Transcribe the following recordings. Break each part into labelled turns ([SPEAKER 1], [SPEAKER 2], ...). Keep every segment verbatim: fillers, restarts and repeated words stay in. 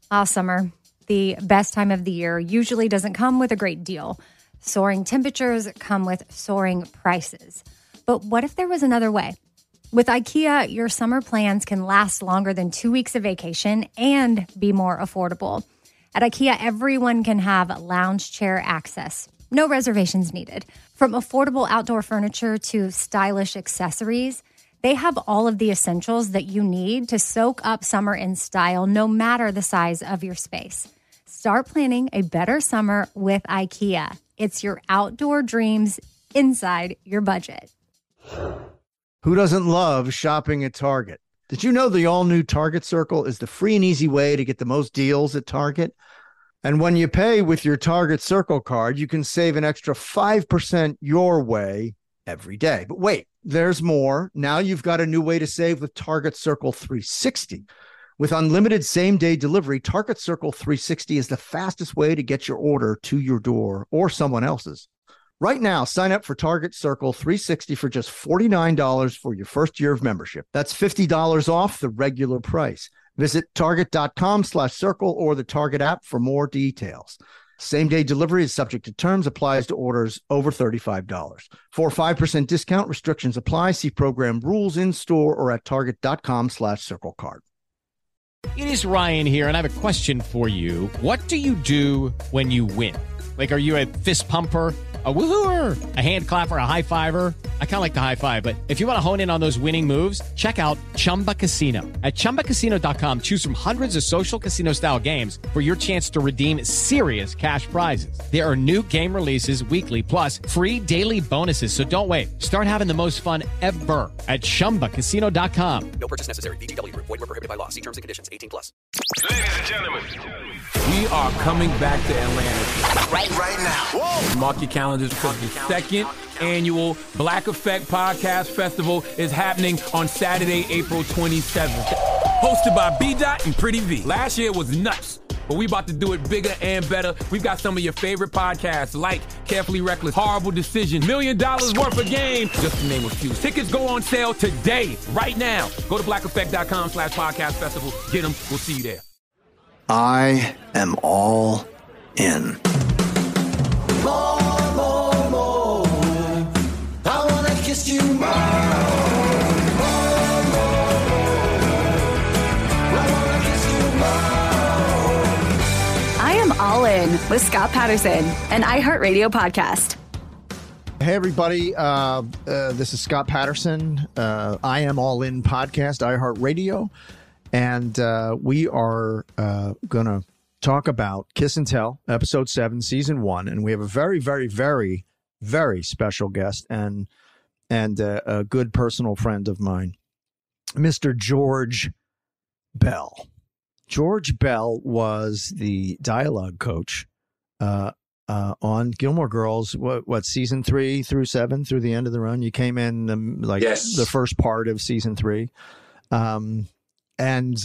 [SPEAKER 1] Ah, summer, the best time of the year, usually doesn't come with a great deal. Soaring temperatures come with soaring prices. But what if there was another way? With IKEA, your summer plans can last longer than two weeks of vacation and be more affordable. At IKEA, everyone can have lounge chair access. No reservations needed. From affordable outdoor furniture to stylish accessories, they have all of the essentials that you need to soak up summer in style, no matter the size of your space. Start planning a better summer with IKEA. It's your outdoor dreams inside your budget.
[SPEAKER 2] Who doesn't love shopping at Target? Did you know the all-new Target Circle is the free and easy way to get the most deals at Target? And when you pay with your Target Circle card, you can save an extra five percent your way every day. But wait, there's more. Now you've got a new way to save with Target Circle three sixty. With unlimited same-day delivery, Target Circle three sixty is the fastest way to get your order to your door or someone else's. Right now, sign up for Target Circle three sixty for just forty-nine dollars for your first year of membership. That's fifty dollars off the regular price. Visit target.com slash circle or the Target app for more details. Same-day delivery is subject to terms, applies to orders over thirty-five dollars. For a five percent discount, restrictions apply. See program rules in store or at target.com slash circle card.
[SPEAKER 3] It is Ryan here, and I have a question for you. What do you do when you win? Like, are you a fist pumper, a woo-hooer, a hand clapper, a high-fiver? I kind of like the high-five, but if you want to hone in on those winning moves, check out Chumba Casino. At chumba casino dot com, choose from hundreds of social casino-style games for your chance to redeem serious cash prizes. There are new game releases weekly, plus free daily bonuses, so don't wait. Start having the most fun ever at chumba casino dot com.
[SPEAKER 4] No purchase necessary. V G W. Void where prohibited by law. See terms and conditions. eighteen plus.
[SPEAKER 5] Ladies and gentlemen,
[SPEAKER 6] we are coming back to Atlanta.
[SPEAKER 5] Right, right now. Whoa.
[SPEAKER 6] Mark your calendars because the second annual Black Effect Podcast Festival is happening on Saturday, April twenty-seventh. Hosted by B-Dot and Pretty V. Last year was nuts, but we about to do it bigger and better. We've got some of your favorite podcasts like Carefully Reckless, Horrible Decision, Million Dollars Worth of Game, just to name a few. Tickets go on sale today, right now. Go to black effect dot com slash podcast festival. Get them. We'll see you there.
[SPEAKER 7] I am all in.
[SPEAKER 8] More, more, more. I wanna kiss you more. More, more, more. I wanna kiss you more.
[SPEAKER 9] I am all in with Scott Patterson, an iHeartRadio podcast.
[SPEAKER 2] Hey, everybody. Uh, uh, this is Scott Patterson. Uh, I Am All In podcast, iHeartRadio. And uh, we are uh, going to talk about Kiss and Tell, episode seven, season one. And we have a very, very, very, very special guest and and uh, a good personal friend of mine, Mister George Bell. George Bell was the dialogue coach uh, uh, on Gilmore Girls, what, what, season three through seven, through the end of the run? You came in um, like
[SPEAKER 10] yes.
[SPEAKER 2] the first part of season three. Um And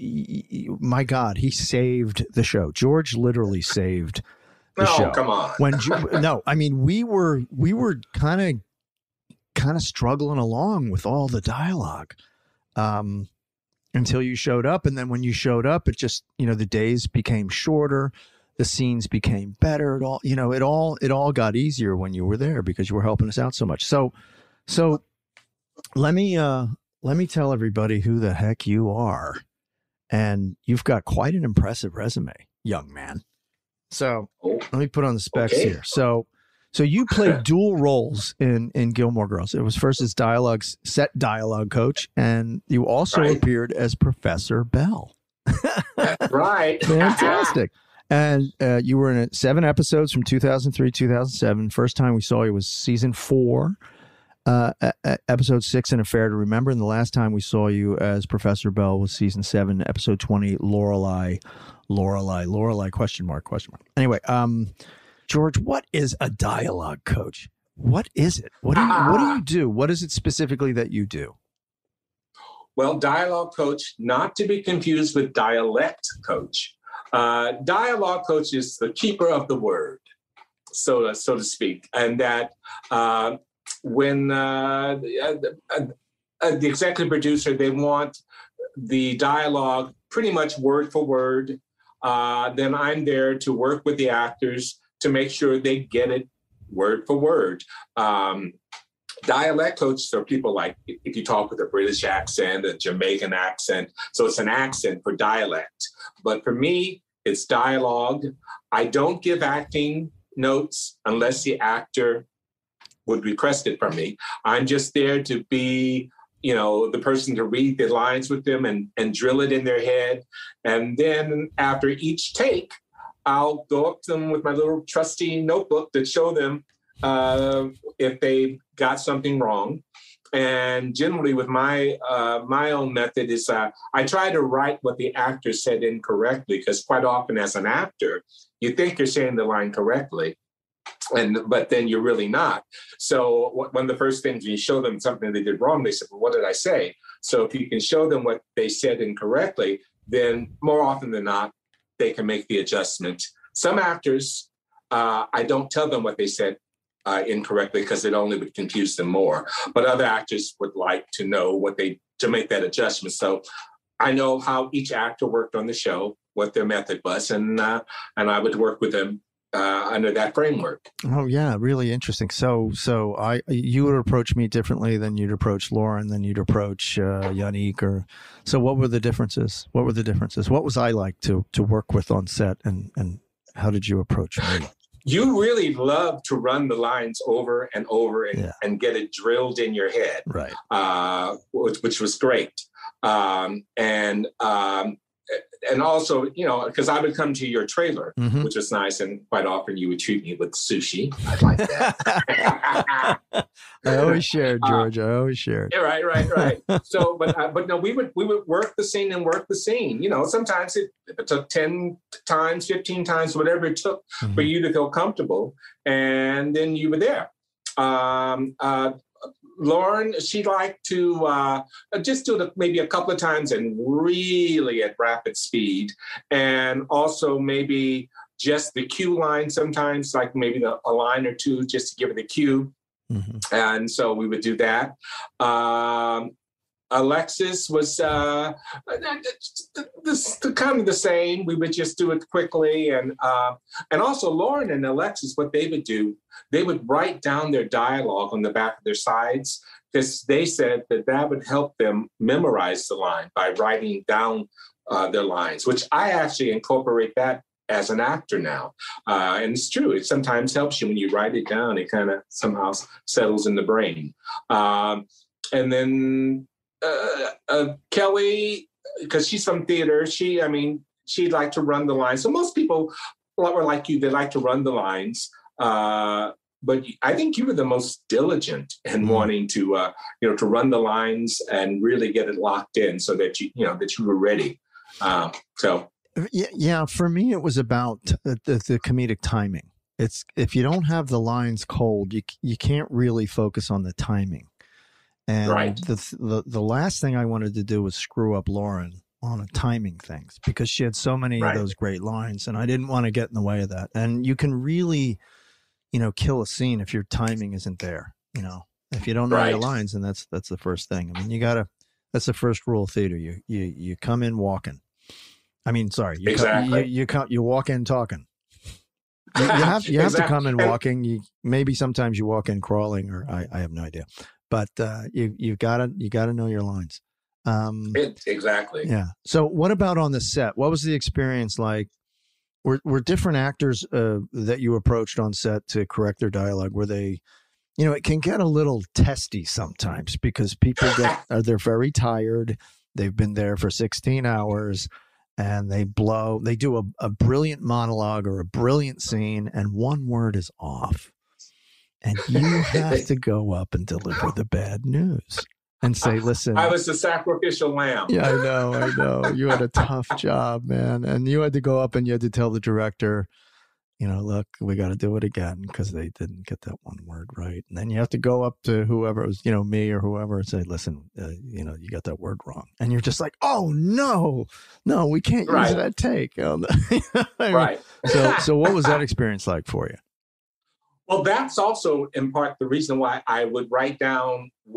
[SPEAKER 2] my God, he saved the show. George literally saved the
[SPEAKER 10] no,
[SPEAKER 2] show.
[SPEAKER 10] No, come on.
[SPEAKER 2] When no, I mean we were we were kind of kind of struggling along with all the dialogue um, until you showed up, and then when you showed up, it just you know the days became shorter, the scenes became better. It all you know it all it all got easier when you were there because you were helping us out so much. So so let me. Uh, Let me tell everybody who the heck you are. And you've got quite an impressive resume, young man. So
[SPEAKER 10] oh,
[SPEAKER 2] let me put on the specs
[SPEAKER 10] okay.
[SPEAKER 2] here. So so you played dual roles in, in Gilmore Girls. It was first as dialogue, set dialogue coach, and you also
[SPEAKER 10] right.
[SPEAKER 2] appeared as Professor Bell.
[SPEAKER 10] That's right.
[SPEAKER 2] Fantastic. And uh, you were in seven episodes from two thousand three, two thousand seven. First time we saw you was season four. Uh, episode six, An Affair to Remember, and the last time we saw you as Professor Bell was season seven, episode twenty, Lorelai, Lorelai, Lorelai, question mark, question mark. Anyway, um, George, what is a dialogue coach? What is it? What do you, what do you do? What is it specifically that you do?
[SPEAKER 10] Well, dialogue coach, not to be confused with dialect coach. Uh, dialogue coach is the keeper of the word, so so to speak, and that. Uh, When uh, the, uh, uh, the executive producer, they want the dialogue pretty much word for word, uh, then I'm there to work with the actors to make sure they get it word for word. Um, dialect coaches are people like, if you talk with a British accent, a Jamaican accent, so it's an accent for dialect. But for me, it's dialogue. I don't give acting notes unless the actor would request it from me. I'm just there to be, you know, the person to read the lines with them and, and drill it in their head. And then after each take, I'll go up to them with my little trusty notebook to show them uh, if they got something wrong. And generally with my uh, my own method is uh, I try to write what the actor said incorrectly, because quite often as an actor, you think you're saying the line correctly, and but then you're really not. So one of the first things you show them something they did wrong, they said, well, what did I say? So if you can show them what they said incorrectly, then more often than not, they can make the adjustment. Some actors, uh, I don't tell them what they said uh, incorrectly because it only would confuse them more. But other actors would like to know what they, to make that adjustment. So I know how each actor worked on the show, what their method was, and uh, and I would work with them uh, under that framework.
[SPEAKER 2] Oh yeah, really interesting. So so I you would approach me differently than you'd approach Lauren, than you'd approach uh, Yannick, or so. What were the differences? What were the differences? What was I like to to work with on set, and and how did you approach me?
[SPEAKER 10] You really love to run the lines over and over and,
[SPEAKER 2] Yeah.
[SPEAKER 10] and get it drilled in your head,
[SPEAKER 2] Right.
[SPEAKER 10] uh, which, which was great. Um, and um, and also, you know, because I would come to your trailer,
[SPEAKER 2] Mhm.
[SPEAKER 10] which was nice, and quite often you would treat me with sushi. I like that.
[SPEAKER 2] I always shared, George. I always shared.
[SPEAKER 10] Yeah, right, right, right. So, but uh, but no, we would we would work the scene and work the scene. You know, sometimes it, it took ten times, fifteen times, whatever it took
[SPEAKER 2] Mhm.
[SPEAKER 10] for you to feel comfortable, and then you were there. Um, uh, Lauren, she liked to uh, just do it maybe a couple of times and really at rapid speed, and also maybe just the cue line sometimes, like maybe the, a line or two just to give it the cue.
[SPEAKER 2] Mhm.
[SPEAKER 10] And so we would do that. Um, Alexis was uh, this, the, kind of the same. We would just do it quickly. And uh, and also Lauren and Alexis, what they would do, they would write down their dialogue on the back of their sides, because they said that that would help them memorize the line by writing down uh, their lines, which I actually incorporate that as an actor now. Uh, and it's true. It sometimes helps you when you write it down. It kind of somehow settles in the brain. Um, and then uh, uh, Kelly, because she's from theater, she, I mean, she'd like to run the lines. So most people were like you, they like to run the lines. Uh, but I think you were the most diligent in
[SPEAKER 2] Mm.
[SPEAKER 10] wanting to, uh, you know, to run the lines and really get it locked in so that you, you know, that you were ready. Uh, so.
[SPEAKER 2] Yeah, yeah, for me, it was about the, the, the comedic timing. It's if you don't have the lines cold, you you can't really focus on the timing. And
[SPEAKER 10] Right.
[SPEAKER 2] the, the the last thing I wanted to do was screw up Lauren on a timing things, because she had so many
[SPEAKER 10] Right.
[SPEAKER 2] of those great lines, and I didn't want to get in the way of that. And you can really, you know, kill a scene if your timing isn't there. You know, if you don't know your
[SPEAKER 10] Right.
[SPEAKER 2] lines, and that's that's the first thing. I mean, you gotta. That's the first rule of theater. You you you come in walking. I mean, sorry, you
[SPEAKER 10] Exactly.
[SPEAKER 2] come, you, you come, you walk in talking. You, you have you have to
[SPEAKER 10] Exactly.
[SPEAKER 2] come in
[SPEAKER 10] And-
[SPEAKER 2] walking. You maybe sometimes you walk in crawling, or I, I have no idea. But uh, you you've got to you got to know your lines. Um,
[SPEAKER 10] It, exactly.
[SPEAKER 2] yeah. So what about on the set? What was the experience like? Were were different actors uh, that you approached on set to correct their dialogue? Were they, you know, it can get a little testy sometimes because people get are they're very tired. They've been there for sixteen hours. And they blow, they do a, a brilliant monologue or a brilliant scene, and one word is off. And you have to go up and deliver the bad news and say, listen.
[SPEAKER 10] I was the sacrificial lamb.
[SPEAKER 2] Yeah, I know, I know. You had a tough job, man. And you had to go up and you had to tell the director, you know, look, we got to do it again because they didn't get that one word right. And then you have to go up to whoever it was, you know, me or whoever, and say, listen, uh, you know, you got that word wrong. And you're just like, oh, no, no, we can't
[SPEAKER 10] Right.
[SPEAKER 2] use that take. Um, I mean,
[SPEAKER 10] Right.
[SPEAKER 2] So, so what was that experience like for you?
[SPEAKER 10] Well, that's also in part the reason why I would write down what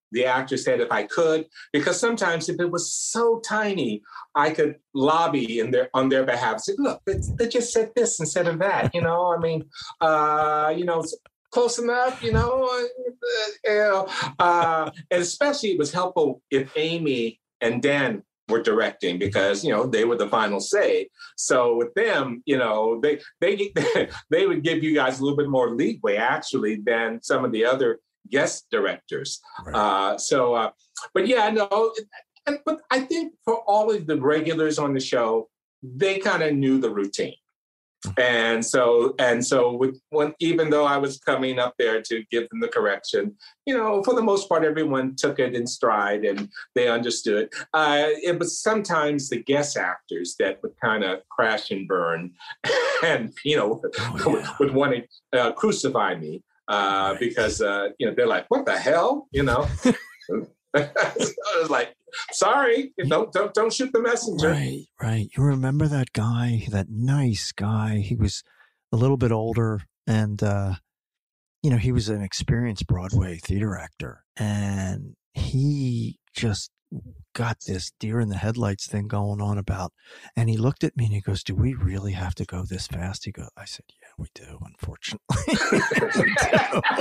[SPEAKER 10] the actor said if I could, because sometimes if it was so tiny, I could lobby in their on their behalf. Say, look, they, they just said this instead of that. You know, I mean, uh, you know, close enough. You know, uh, you know, uh, and especially it was helpful if Amy and Dan were directing, because you know they were the final say. So with them, you know, they they they would give you guys a little bit more leeway actually than some of the other guest directors. Right. Uh, so, uh, but yeah, no, and but I think for all of the regulars on the show, they kind of knew the routine. And so, and so, with, when even though I was coming up there to give them the correction, you know, for the most part, everyone took it in stride and they understood. Uh, it was sometimes the guest actors that would kind of crash and burn, and you know, oh, yeah. would, would want to uh, crucify me uh, right. because uh, you know they're like, "What the hell?" You know. I was like, sorry, don't, don't don't shoot the messenger.
[SPEAKER 2] Right, right. You remember that guy, that nice guy? He was a little bit older, and uh, you know, he was an experienced Broadway theater actor, and he just got this deer in the headlights thing going on about. And he looked at me and he goes, "Do we really have to go this fast?" He goes, I said, "Yeah, we do, unfortunately." we do.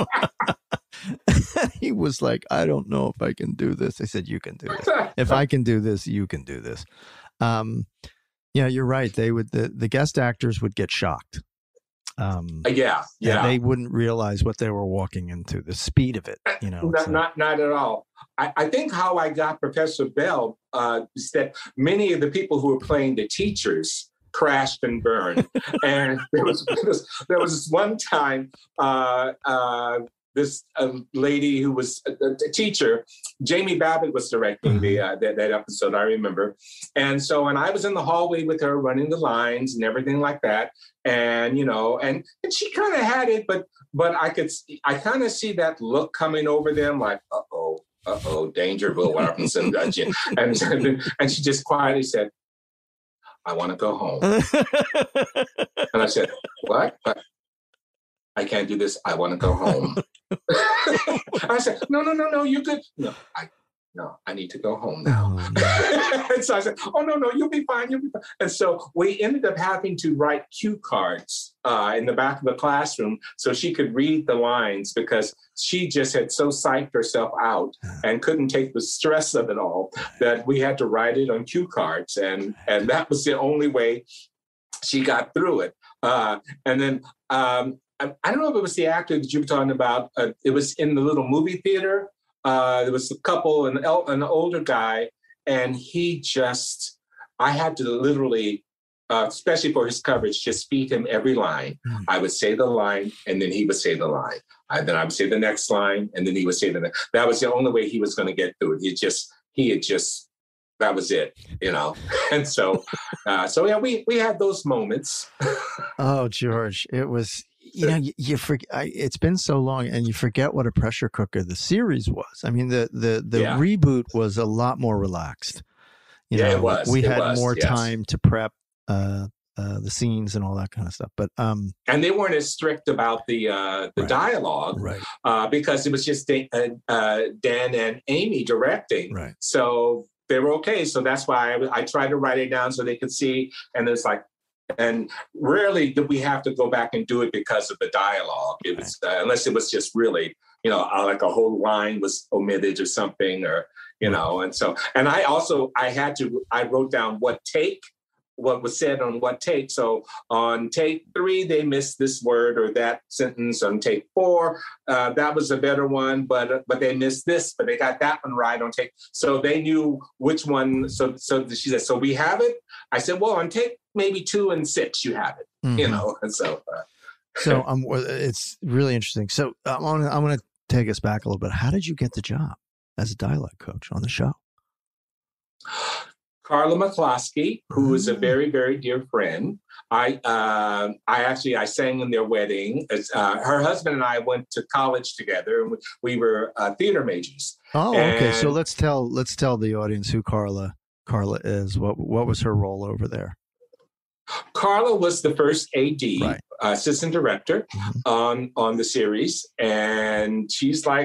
[SPEAKER 2] He was like, "I don't know if I can do this." I said, "You can do this. If I can do this, you can do this." Um, yeah, you're right. They would, the, the guest actors would get shocked. Um,
[SPEAKER 10] yeah, yeah.
[SPEAKER 2] They wouldn't realize what they were walking into, the speed of it, you know.
[SPEAKER 10] Not,
[SPEAKER 2] so.
[SPEAKER 10] not, not at all. I, I think how I got Professor Bell uh, is that many of the people who were playing the teachers crashed and burned. And there was, there was, there was this one time, uh, uh, this uh, lady who was a, a teacher, Jamie Babbitt was directing mm-hmm. the uh, that, that episode, I remember. And so, when I was in the hallway with her running the lines and everything like that, and, you know, and, and she kind of had it, but but I could, I kind of see that look coming over them like, uh-oh, uh-oh, danger, Will Robinson. and, and, and she just quietly said, "I want to go home." And I said, "What? What? I can't do this. I want to go home." I said, no, no, no, no, you good. No, I, no, I need to go home now. Oh, no. And so I said, "Oh, no, no, you'll be fine. You'll be fine." And so we ended up having to write cue cards uh, in the back of the classroom so she could read the lines, because she just had so psyched herself out and couldn't take the stress of it all that we had to write it on cue cards. And, and that was the only way she got through it. Uh, and then, um, I, I don't know if it was the actor that you were talking about. Uh, it was in the little movie theater. Uh, there was a couple, an, an older guy, and he just, I had to literally, uh, especially for his coverage, just feed him every line. Mm. I would say the line, and then he would say the line. I, then I would say the next line, and then he would say the next. That was the only way he was going to get through it. He just, he had just, that was it, you know? And so, uh, so yeah, we, we had those moments.
[SPEAKER 2] Oh, George, it was, you know, you, you forget. I, it's been so long, and you forget what a pressure cooker the series was. I mean, the the the yeah. reboot was a lot more relaxed. You
[SPEAKER 10] yeah,
[SPEAKER 2] know,
[SPEAKER 10] it was.
[SPEAKER 2] We
[SPEAKER 10] it
[SPEAKER 2] had
[SPEAKER 10] was,
[SPEAKER 2] more
[SPEAKER 10] yes.
[SPEAKER 2] time to prep uh, uh, the scenes and all that kind of stuff. But um,
[SPEAKER 10] and they weren't as strict about the uh, the
[SPEAKER 2] right.
[SPEAKER 10] dialogue,
[SPEAKER 2] right? Uh,
[SPEAKER 10] because it was just Dan, uh, Dan and Amy directing,
[SPEAKER 2] right? So
[SPEAKER 10] they were okay. So that's why I, I tried to write it down so they could see. And it's like. And rarely did we have to go back and do it because of the dialogue. It was uh, unless it was just really, you know, uh, like a whole line was omitted or something, or you know. And so, and I also I had to I wrote down what take, what was said on what take. So on take three, they missed this word or that sentence. On take four, uh, that was a better one, but but they missed this, but they got that one right on take. So they knew which one. So so she said, "So we have it." I said, "Well, on take maybe two and six, you have it." Mm-hmm. You know, and so. Uh,
[SPEAKER 2] so um, it's really interesting. So I'm gonna I'm gonna take us back a little bit. How did you get the job as a dialogue coach on the show?
[SPEAKER 10] Carla McCloskey, who is a very, very dear friend. I, uh, I actually, I sang in their wedding. Uh, her husband and I went to college together, and we were uh, theater majors.
[SPEAKER 2] Oh,
[SPEAKER 10] and
[SPEAKER 2] okay. So let's tell let's tell the audience who Carla Carla is. What what was her role over there?
[SPEAKER 10] Carla was the first A D,
[SPEAKER 2] right.
[SPEAKER 10] uh, assistant director mm-hmm. on on the series, and she's like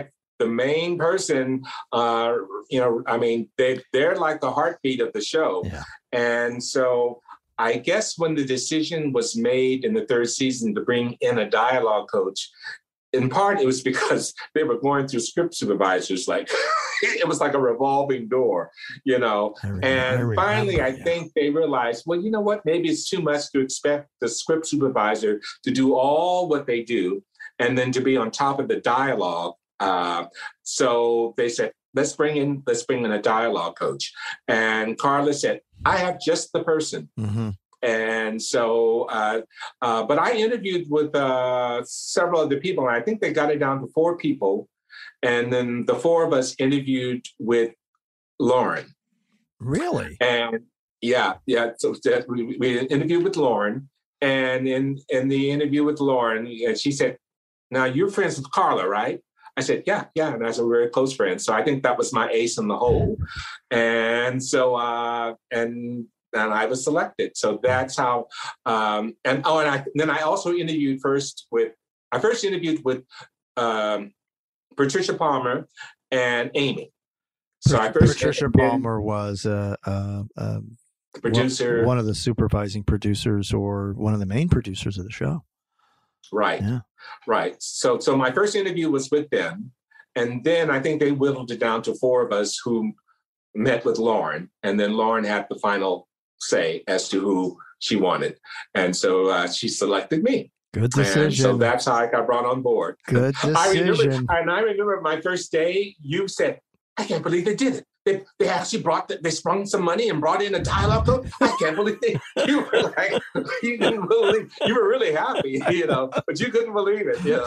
[SPEAKER 10] the main person, uh, you know, I mean, they, they're like the heartbeat of the show.
[SPEAKER 2] Yeah.
[SPEAKER 10] And so I guess when the decision was made in the third season to bring in a dialogue coach, in part, it was because they were going through script supervisors. Like it was like a revolving door, you know.
[SPEAKER 2] I remember,
[SPEAKER 10] and
[SPEAKER 2] I remember,
[SPEAKER 10] finally, I
[SPEAKER 2] yeah.
[SPEAKER 10] think they realized, well, you know what? Maybe it's too much to expect the script supervisor to do all what they do and then to be on top of the dialogue. Uh, so they said, let's bring in, let's bring in a dialogue coach. And Carla said, I have just the person.
[SPEAKER 2] Mm-hmm.
[SPEAKER 10] And so, uh, uh, but I interviewed with uh, several other people, and I think they got it down to four people. And then the four of us interviewed with Lauren.
[SPEAKER 2] Really?
[SPEAKER 10] And yeah, yeah. So that we, we interviewed with Lauren, and in, in the interview with Lauren, and she said, now you're friends with Carla, right? I said, yeah, yeah. And I said, we're very close friends. So I think that was my ace in the hole. And so, uh, and And I was selected. So that's how, um, and oh, and I, then I also interviewed first with, I first interviewed with um, Patricia Palmer and Amy. So I first
[SPEAKER 2] Patricia Palmer was uh, uh, um,
[SPEAKER 10] producer,
[SPEAKER 2] one, one of the supervising producers or one of the main producers of the show.
[SPEAKER 10] Right,
[SPEAKER 2] yeah.
[SPEAKER 10] right. So, so my first interview was with them. And then I think they whittled it down to four of us who met with Lauren. And then Lauren had the final say as to who she wanted. And so uh, she selected me.
[SPEAKER 2] Good decision.
[SPEAKER 10] And so that's how I got brought on board.
[SPEAKER 2] Good decision.
[SPEAKER 10] I remember, and I remember my first day, you said, I can't believe they did it. They, they actually brought, the, they sprung some money and brought in a dialogue coach. I can't believe they, you were like, you didn't believe, you were really happy, you know, but you couldn't believe it, you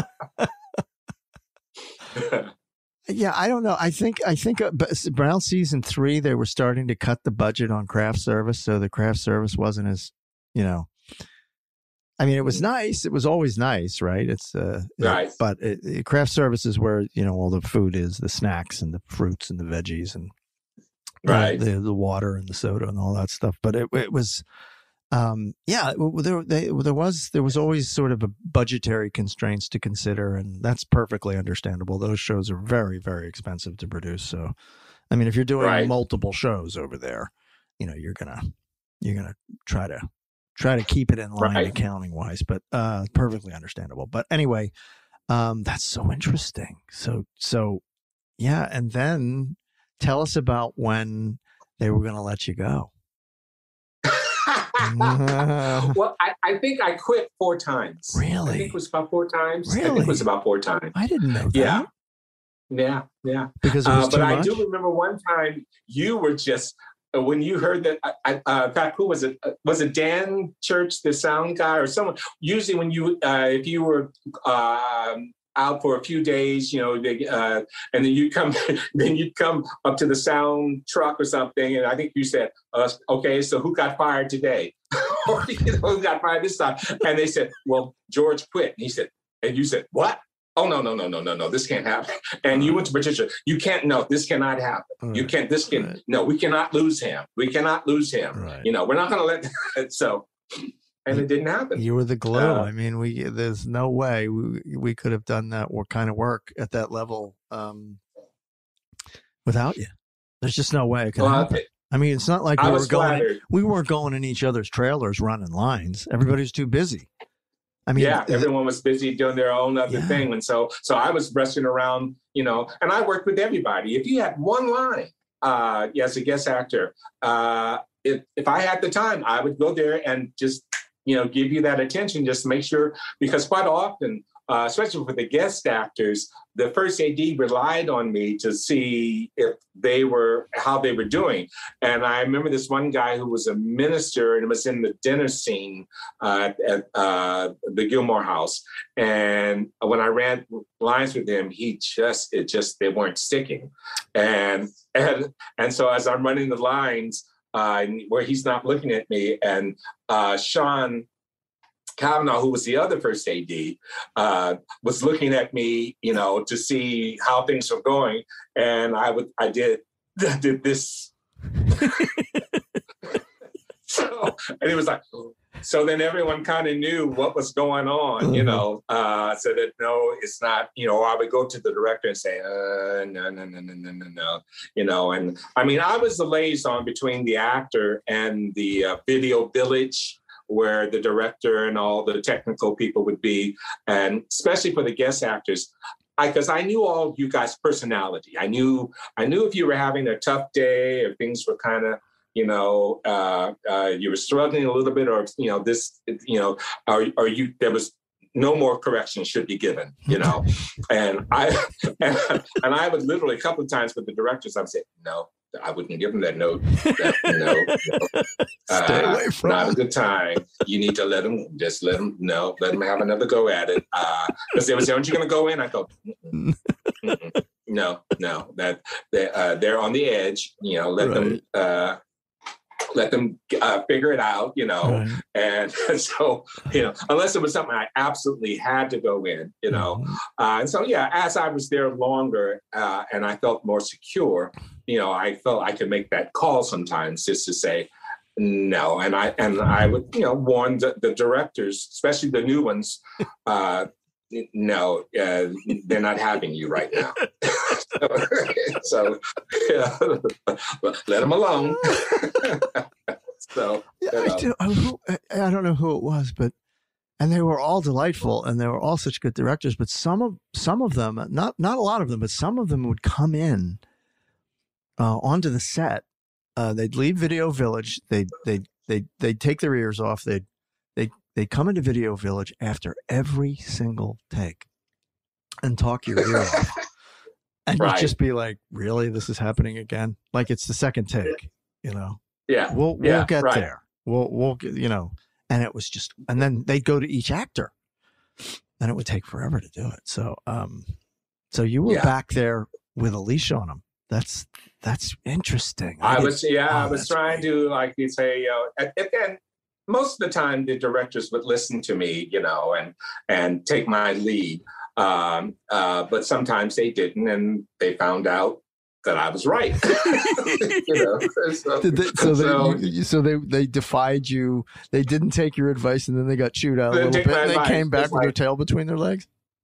[SPEAKER 10] know.
[SPEAKER 2] Yeah, I don't know. I think I think uh, around season three they were starting to cut the budget on craft service, so the craft service wasn't as, you know. I mean, it was nice. It was always nice, right? It's uh,
[SPEAKER 10] right.
[SPEAKER 2] It, but it, it, craft service is where you know all the food is, the snacks and the fruits and the veggies and
[SPEAKER 10] right,
[SPEAKER 2] the the water and the soda and all that stuff. But it it was. Um, yeah, there, they, there was there was always sort of a budgetary constraints to consider, and that's perfectly understandable. Those shows are very, very expensive to produce. So, I mean, if you're doing
[SPEAKER 10] right.
[SPEAKER 2] multiple shows over there, you know, you're gonna you're gonna try to try to keep it in line
[SPEAKER 10] right.
[SPEAKER 2] accounting wise, but uh, perfectly understandable. But anyway, um, that's so interesting. So so yeah, and then tell us about when they were going to let you go.
[SPEAKER 10] Well, I, I think I quit four times.
[SPEAKER 2] Really?
[SPEAKER 10] I think it was about four times.
[SPEAKER 2] Really?
[SPEAKER 10] I think it was about four times.
[SPEAKER 2] I didn't know that.
[SPEAKER 10] Yeah. Yeah, yeah.
[SPEAKER 2] Because it was
[SPEAKER 10] uh,
[SPEAKER 2] too
[SPEAKER 10] but
[SPEAKER 2] much?
[SPEAKER 10] I do remember one time you were just, uh, when you heard that, I, uh, in fact, who was it? Uh, was it Dan Church, the sound guy, or someone? Usually when you, uh, if you were uh, out for a few days, you know, they, uh, and then you come, then you'd come up to the sound truck or something, and I think you said, uh, okay, so who got fired today? Or you know, who got fired this time? And they said, well, George quit. And he said, and you said, what? Oh, no, no, no, no, no, no, this can't happen. And you went to Patricia, you can't, no, this cannot happen. Right. You can't, this can, right. no, we cannot lose him. We cannot lose him.
[SPEAKER 2] Right.
[SPEAKER 10] You know, we're not going to let that. So, and it didn't happen.
[SPEAKER 2] You were the glue.
[SPEAKER 10] Uh,
[SPEAKER 2] I mean, we, there's no way we, we could have done that kind of work at that level um, without you. There's just no way it could well, happen. It, I mean, it's not like we were going, in, we weren't going in each other's trailers running lines. Everybody's too busy. I mean,
[SPEAKER 10] yeah, everyone was busy doing their own other yeah. thing. And so, so I was rushing around, you know, and I worked with everybody. If you had one line uh, as a guest actor, uh, if, if I had the time, I would go there and just, you know, give you that attention, just to make sure, because quite often, uh, especially for the guest actors, the first A D relied on me to see if they were, how they were doing. And I remember this one guy who was a minister and was in the dinner scene uh, at uh, the Gilmore House. And when I ran lines with him, he just, it just, they weren't sticking. And, and, and so as I'm running the lines, uh, where he's not looking at me, and uh, Sean Kavanaugh, who was the other first A D, uh, was looking at me, you know, to see how things were going, and I would, I did, did this. So, and it was like, so then everyone kind of knew what was going on, you know, uh, so that, no, it's not, you know, I would go to the director and say, uh, no, no, no, no, no, no, no, you know, and I mean, I was the liaison between the actor and the uh, video village, where the director and all the technical people would be, and especially for the guest actors, because I, I knew all you guys' personality. I knew I knew if you were having a tough day, or things were kind of, you know, uh, uh, you were struggling a little bit, or you know, this, you know, or, or you there was no more correction should be given, you know, and I and, and I would literally a couple of times with the directors, I would say no. I wouldn't give them that note. That, no, no.
[SPEAKER 2] Stay
[SPEAKER 10] Uh,
[SPEAKER 2] away from
[SPEAKER 10] not
[SPEAKER 2] it.
[SPEAKER 10] a good time. You need to let them, just let them, no, let them have another go at it. Because uh, they would say, aren't you going to go in? I go, mm-mm, mm-mm. no, no, that they, uh, they're on the edge. You know, let
[SPEAKER 2] Right.
[SPEAKER 10] them, uh, let them uh, figure it out, you know.
[SPEAKER 2] Right.
[SPEAKER 10] And so, you know, unless it was something I absolutely had to go in, you know.
[SPEAKER 2] Mhm.
[SPEAKER 10] Uh, and so, yeah, as I was there longer uh, and I felt more secure, you know, I felt I could make that call sometimes just to say no. And I and I would, you know, warn the, the directors, especially the new ones, uh, no, uh, they're not having you right now. So, yeah, let them alone. So,
[SPEAKER 2] Yeah,
[SPEAKER 10] you know.
[SPEAKER 2] I, do, I, who, I I don't know who it was, but and they were all delightful, and they were all such good directors. But some of some of them, not not a lot of them, but some of them would come in uh, onto the set. Uh, they'd leave Video Village. They they they they'd take their ears off. They'd they they come into Video Village after every single take and talk your ear off, and
[SPEAKER 10] Right.
[SPEAKER 2] you'd just be like, "Really, this is happening again?" Like it's the second take, you know.
[SPEAKER 10] Yeah,
[SPEAKER 2] We'll we'll
[SPEAKER 10] yeah,
[SPEAKER 2] get
[SPEAKER 10] right.
[SPEAKER 2] there. We'll we'll get, you know, and it was just, and then they'd go to each actor, and it would take forever to do it. So um, so you were
[SPEAKER 10] Yeah.
[SPEAKER 2] back there with a leash on them. That's that's interesting.
[SPEAKER 10] I
[SPEAKER 2] didn't-
[SPEAKER 10] was, yeah,
[SPEAKER 2] oh,
[SPEAKER 10] I was
[SPEAKER 2] that's
[SPEAKER 10] trying
[SPEAKER 2] great.
[SPEAKER 10] to, like you say, you know, and, and then most of the time the directors would listen to me, you know, and and take my lead. Um, uh, but sometimes they didn't, and they found out that I was right. You know, so,
[SPEAKER 2] Did they, so they
[SPEAKER 10] so-
[SPEAKER 2] you- you- so they they defied you. They didn't take your advice, and then they got chewed out a
[SPEAKER 10] They
[SPEAKER 2] little
[SPEAKER 10] didn't
[SPEAKER 2] bit.
[SPEAKER 10] take my
[SPEAKER 2] And they
[SPEAKER 10] advice.
[SPEAKER 2] came back
[SPEAKER 10] It's
[SPEAKER 2] with their
[SPEAKER 10] like-
[SPEAKER 2] tail between their legs.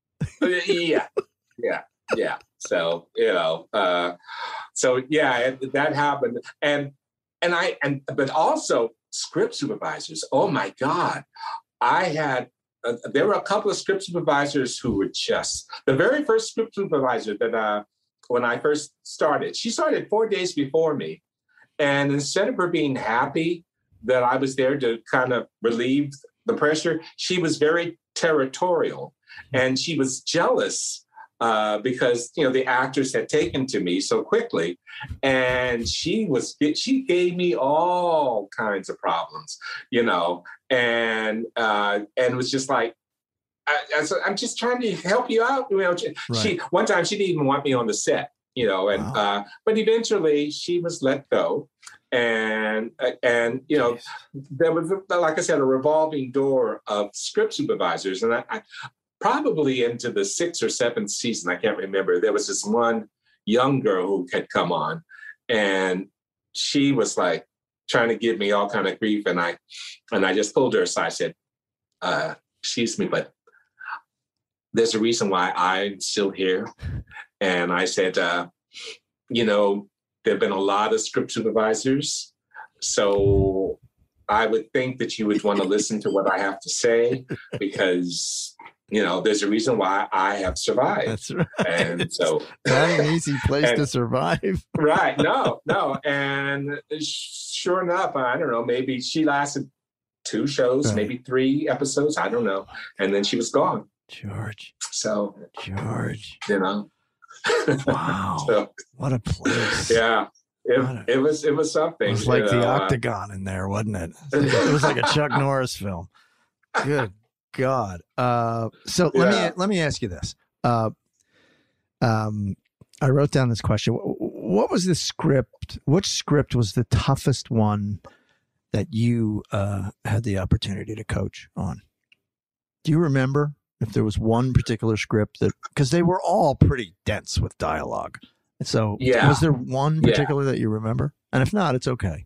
[SPEAKER 10] yeah, yeah, yeah. So you know, uh, so yeah, it, that happened, and and I and but also script supervisors. Oh my God, I had. Uh, there were a couple of script supervisors who were just the very first script supervisor that uh, when I first started. She started four days before me, and instead of her being happy that I was there to kind of relieve the pressure, she was very territorial, and she was jealous uh, because you know the actors had taken to me so quickly, and she was she gave me all kinds of problems, you know, and uh, and it was just like. I, I, so I'm just trying to help you out. You know, she
[SPEAKER 2] Right.
[SPEAKER 10] one time she didn't even want me on the set, you know, and
[SPEAKER 2] Wow.
[SPEAKER 10] uh, but eventually she was let go, and and you know there was, like I said, a revolving door of script supervisors, and I, I probably into the sixth or seventh season, I can't remember. There was this one young girl who had come on, and she was like trying to give me all kind of grief, and I and I just pulled her aside. I said, uh, "Excuse me, but." There's a reason why I'm still here. And I said, uh, you know, there have been a lot of script supervisors. So I would think that you would want to listen to what I have to say because, you know, there's a reason why I have survived.
[SPEAKER 2] That's right.
[SPEAKER 10] And so,
[SPEAKER 2] Not an easy place
[SPEAKER 10] and-
[SPEAKER 2] to survive.
[SPEAKER 10] right. No, no. And sure enough, I don't know, maybe she lasted two shows,
[SPEAKER 2] Right.
[SPEAKER 10] maybe three episodes. I don't know. And then she was gone.
[SPEAKER 2] George,
[SPEAKER 10] So,
[SPEAKER 2] George.
[SPEAKER 10] you know.
[SPEAKER 2] Wow.
[SPEAKER 10] So,
[SPEAKER 2] What a place.
[SPEAKER 10] yeah, it,
[SPEAKER 2] What a-
[SPEAKER 10] it was it was something.
[SPEAKER 2] It was like
[SPEAKER 10] you
[SPEAKER 2] the
[SPEAKER 10] know, uh,
[SPEAKER 2] Octagon in there, wasn't it? It was like a Chuck Norris film. Good God. Uh, so let
[SPEAKER 10] Yeah.
[SPEAKER 2] me let me ask you this. Uh, um, I wrote down this question. Wh- What was the script? Which script was the toughest one that you uh, had the opportunity to coach on? Do you remember if there was one particular script that, because they were all pretty dense with dialogue. So
[SPEAKER 10] Yeah.
[SPEAKER 2] was there one
[SPEAKER 10] Yeah.
[SPEAKER 2] particular that you remember? And if not, it's okay.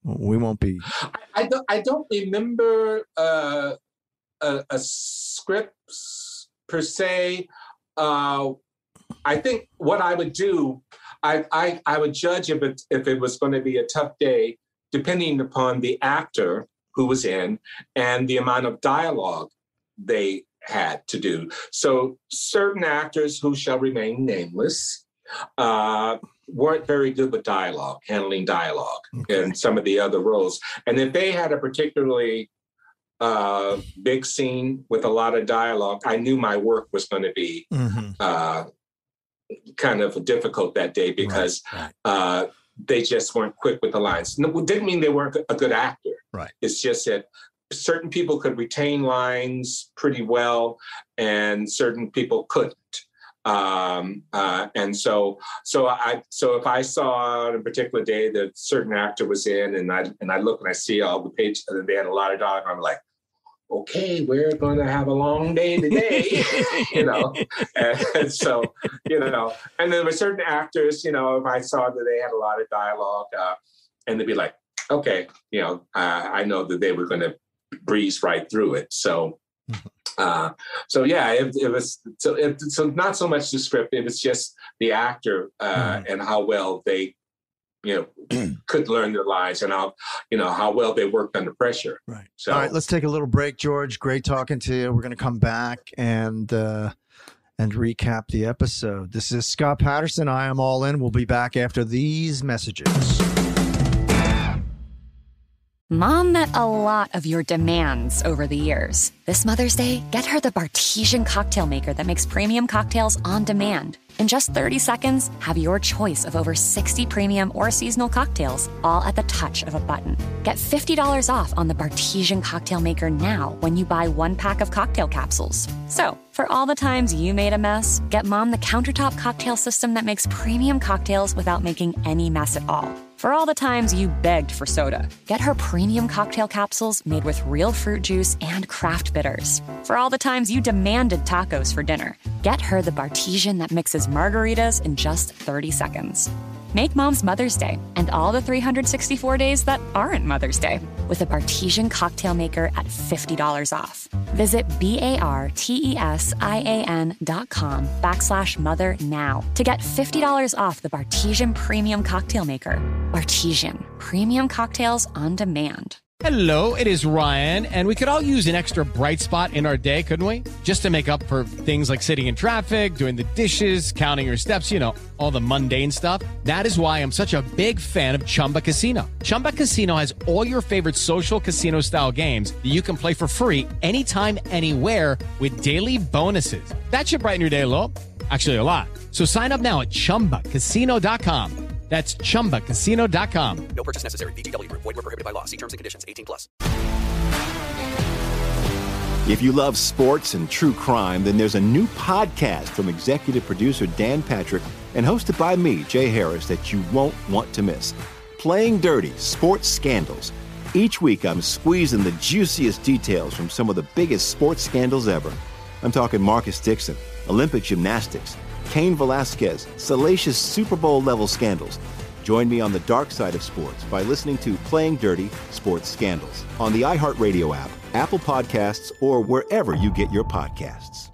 [SPEAKER 2] We won't be.
[SPEAKER 10] I, I don't. I don't remember uh, a, a script per se. Uh, I think what I would do, I I, I would judge if it if it was going to be a tough day, depending upon the actor who was in and the amount of dialogue they had to do. So certain actors who shall remain nameless uh, weren't very good with dialogue, handling dialogue, okay. in some of the other roles. And if they had a particularly uh, big scene with a lot of dialogue, I knew my work was going to be mm-hmm. uh, kind of difficult that day because right, right. Uh, they just weren't quick with the lines. No, it didn't mean they weren't a good actor.
[SPEAKER 2] Right.
[SPEAKER 10] It's just that certain people could retain lines pretty well and certain people couldn't. Um, uh, and so, so I, so if I saw on a particular day that a certain actor was in and I, and I look and I see all the pages and they had a lot of dialogue, I'm like, okay, we're going to have a long day today, you know? And, and so, you know, and then there were certain actors, you know, if I saw that they had a lot of dialogue uh, and they'd be like, okay, you know, uh, I know that they were going to breeze right through it. So, uh, so yeah, it, it was so, it, so not so much the script; it was just the actor uh, mm. and how well they, you know, could learn their lines and how, you know, how well they worked under pressure.
[SPEAKER 2] Right.
[SPEAKER 10] So,
[SPEAKER 2] all right, let's take a little break, George. Great talking to you. We're going to come back and uh, and recap the episode. This is Scott Patterson. I am All In. We'll be back after these messages.
[SPEAKER 9] Mom met a lot of your demands over the years. This Mother's Day, get her the Bartesian cocktail maker that makes premium cocktails on demand. In just thirty seconds, have your choice of over sixty premium or seasonal cocktails, all at the touch of a button. Get fifty dollars off on the Bartesian cocktail maker now when you buy one pack of cocktail capsules. So, for all the times you made a mess, get Mom the countertop cocktail system that makes premium cocktails without making any mess at all. For all the times you begged for soda, get her premium cocktail capsules made with real fruit juice and craft bitters. For all the times you demanded tacos for dinner, get her the Bartesian that mixes margaritas in just thirty seconds. Make Mom's Mother's Day and all the three hundred sixty-four days that aren't Mother's Day with a Bartesian cocktail maker at fifty dollars off. Visit B-A-R-T-E-S-I-A-N dot com backslash mother now to get fifty dollars off the Bartesian Premium Cocktail Maker. Bartesian, premium cocktails on demand.
[SPEAKER 3] Hello, it is Ryan, and we could all use an extra bright spot in our day, couldn't we? Just to make up for things like sitting in traffic, doing the dishes, counting your steps, you know, all the mundane stuff. That is why I'm such a big fan of Chumba Casino. Chumba Casino has all your favorite social casino-style games that you can play for free anytime, anywhere with daily bonuses. That should brighten your day a little. Actually, a lot. So sign up now at chumba casino dot com. That's chumba casino dot com.
[SPEAKER 4] No purchase necessary. V G W. Void where prohibited by law. See terms and conditions. eighteen plus.
[SPEAKER 11] If you love sports and true crime, then there's a new podcast from executive producer Dan Patrick and hosted by me, Jay Harris, that you won't want to miss. Playing Dirty: Sports Scandals. Each week, I'm squeezing the juiciest details from some of the biggest sports scandals ever. I'm talking Marcus Dixon, Olympic gymnastics, Cain Velasquez, salacious Super Bowl-level scandals. Join me on the dark side of sports by listening to Playing Dirty: Sports Scandals on the iHeartRadio app, Apple Podcasts, or wherever you get your podcasts.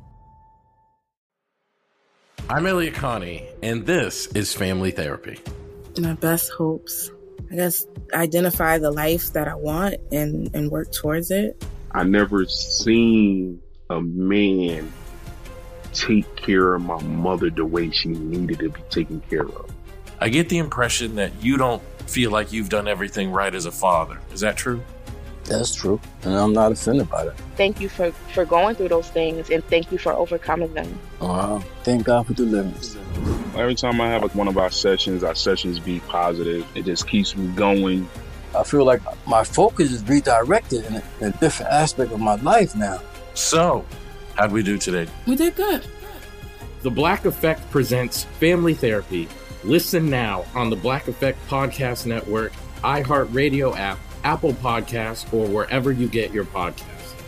[SPEAKER 12] I'm Elliot Connie, and this is Family Therapy.
[SPEAKER 13] My best hopes, I guess, identify the life that I want and, and work towards it.
[SPEAKER 14] I never seen a man take care of my mother the way she needed to be taken care of.
[SPEAKER 12] I get the impression that you don't feel like you've done everything right as a father. Is that true?
[SPEAKER 15] That's true, and I'm not offended by that.
[SPEAKER 16] Thank you for, for going through those things, and thank you for overcoming them.
[SPEAKER 15] Wow. Thank God for deliverance.
[SPEAKER 14] Every time I have like one of our sessions, our sessions be positive. It just keeps me going.
[SPEAKER 15] I feel like my focus is redirected in a, in a different aspect of my life now.
[SPEAKER 12] So, how'd we do today?
[SPEAKER 13] We did good.
[SPEAKER 17] The Black Effect presents Family Therapy. Listen now on the Black Effect Podcast Network, iHeartRadio app, Apple Podcasts, or wherever you get your podcasts.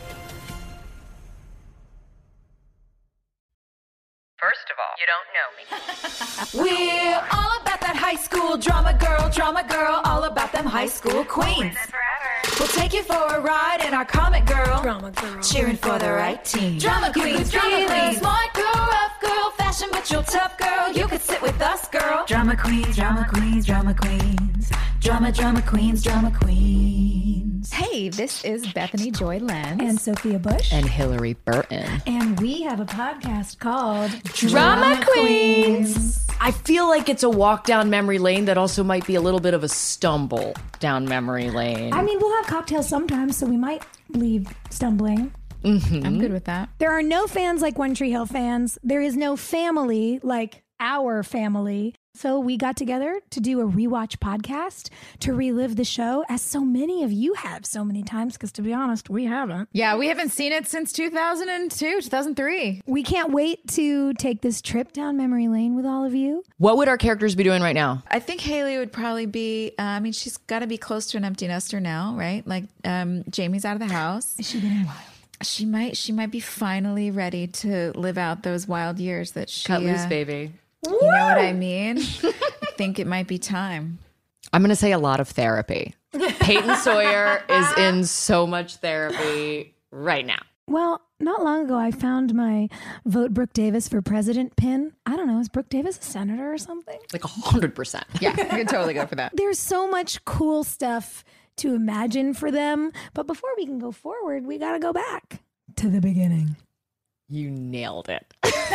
[SPEAKER 18] First of all, you don't know me.
[SPEAKER 19] We're all about that high school drama girl, drama girl, all about them high school queens. We'll take you for a ride in our comic girl. Drama girl. Cheering for the right team. Drama queens, drama queens. Smart girl, rough girl, fashion but you're tough girl. You could sit with us, girl. Drama queens, drama queens, drama queens. Drama, drama queens, drama queens.
[SPEAKER 20] Hey, this is Bethany Joy Lenz.
[SPEAKER 21] And Sophia Bush.
[SPEAKER 22] And Hillary Burton.
[SPEAKER 21] And we have a podcast called
[SPEAKER 22] Drama, Drama Queens. Queens. I feel like it's a walk down memory lane that also might be a little bit of a stumble down memory lane.
[SPEAKER 21] I mean, we'll have cocktails sometimes, so we might leave stumbling.
[SPEAKER 22] Mm-hmm.
[SPEAKER 20] I'm good with that.
[SPEAKER 21] There are no fans like One Tree Hill fans. There is no family like our family. So we got together to do a rewatch podcast to relive the show, as so many of you have so many times, because to be honest, we haven't.
[SPEAKER 20] Yeah, we haven't seen it since two thousand two, two thousand three.
[SPEAKER 21] We can't wait to take this trip down memory lane with all of you.
[SPEAKER 22] What would our characters be doing right now?
[SPEAKER 20] I think Haley would probably be, uh, I mean, she's got to be close to an empty nester now, right? Like um, Jamie's out of the house.
[SPEAKER 21] Is she getting wild?
[SPEAKER 20] She might, she might be finally ready to live out those wild years that she...
[SPEAKER 22] Cut loose,
[SPEAKER 20] uh,
[SPEAKER 22] baby.
[SPEAKER 20] You know what I mean? I think it might be time.
[SPEAKER 22] I'm going to say a lot of therapy. Peyton Sawyer is in so much therapy right now.
[SPEAKER 21] Well, not long ago, I found my Vote Brooke Davis for President pin. I don't know. Is Brooke Davis a senator or something?
[SPEAKER 22] Like a hundred percent.
[SPEAKER 20] Yeah, I could totally go for that.
[SPEAKER 21] There's so much cool stuff to imagine for them. But before we can go forward, we got to go back to the beginning.
[SPEAKER 22] You nailed it.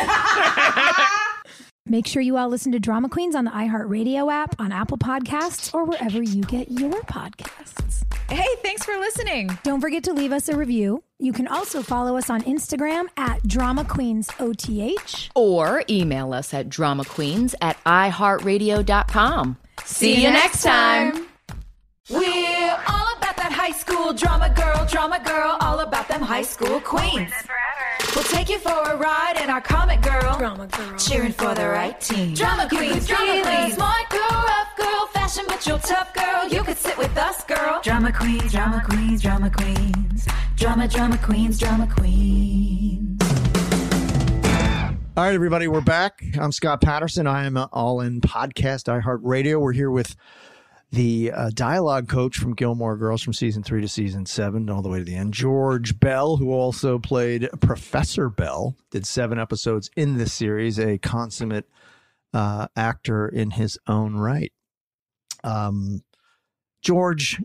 [SPEAKER 21] Make sure you all listen to Drama Queens on the iHeartRadio app, on Apple Podcasts, or wherever you get your podcasts.
[SPEAKER 20] Hey, thanks for listening.
[SPEAKER 21] Don't forget to leave us a review. You can also follow us on Instagram at Drama Queens O T H.
[SPEAKER 22] Or email us at drama queens at i heart radio dot com. See, See you next time. time.
[SPEAKER 19] We're all about that high school drama girl, drama girl, all about them high school queens. We'll take you for a ride in our comic girl. Drama girl. Cheering for the right team. Drama queens, drama queens. Smart girl, rough girl, fashion but you're tough girl. You could sit with us, girl. Drama queens, drama queens, drama queens. Drama, drama queens, drama queens.
[SPEAKER 2] All right, everybody, we're back. I'm Scott Patterson. I am All In Podcast, iHeartRadio. We're here with the uh, dialogue coach from Gilmore Girls from season three to season seven, all the way to the end. George Bell, who also played Professor Bell, did seven episodes in this series, a consummate uh, actor in his own right. Um, George,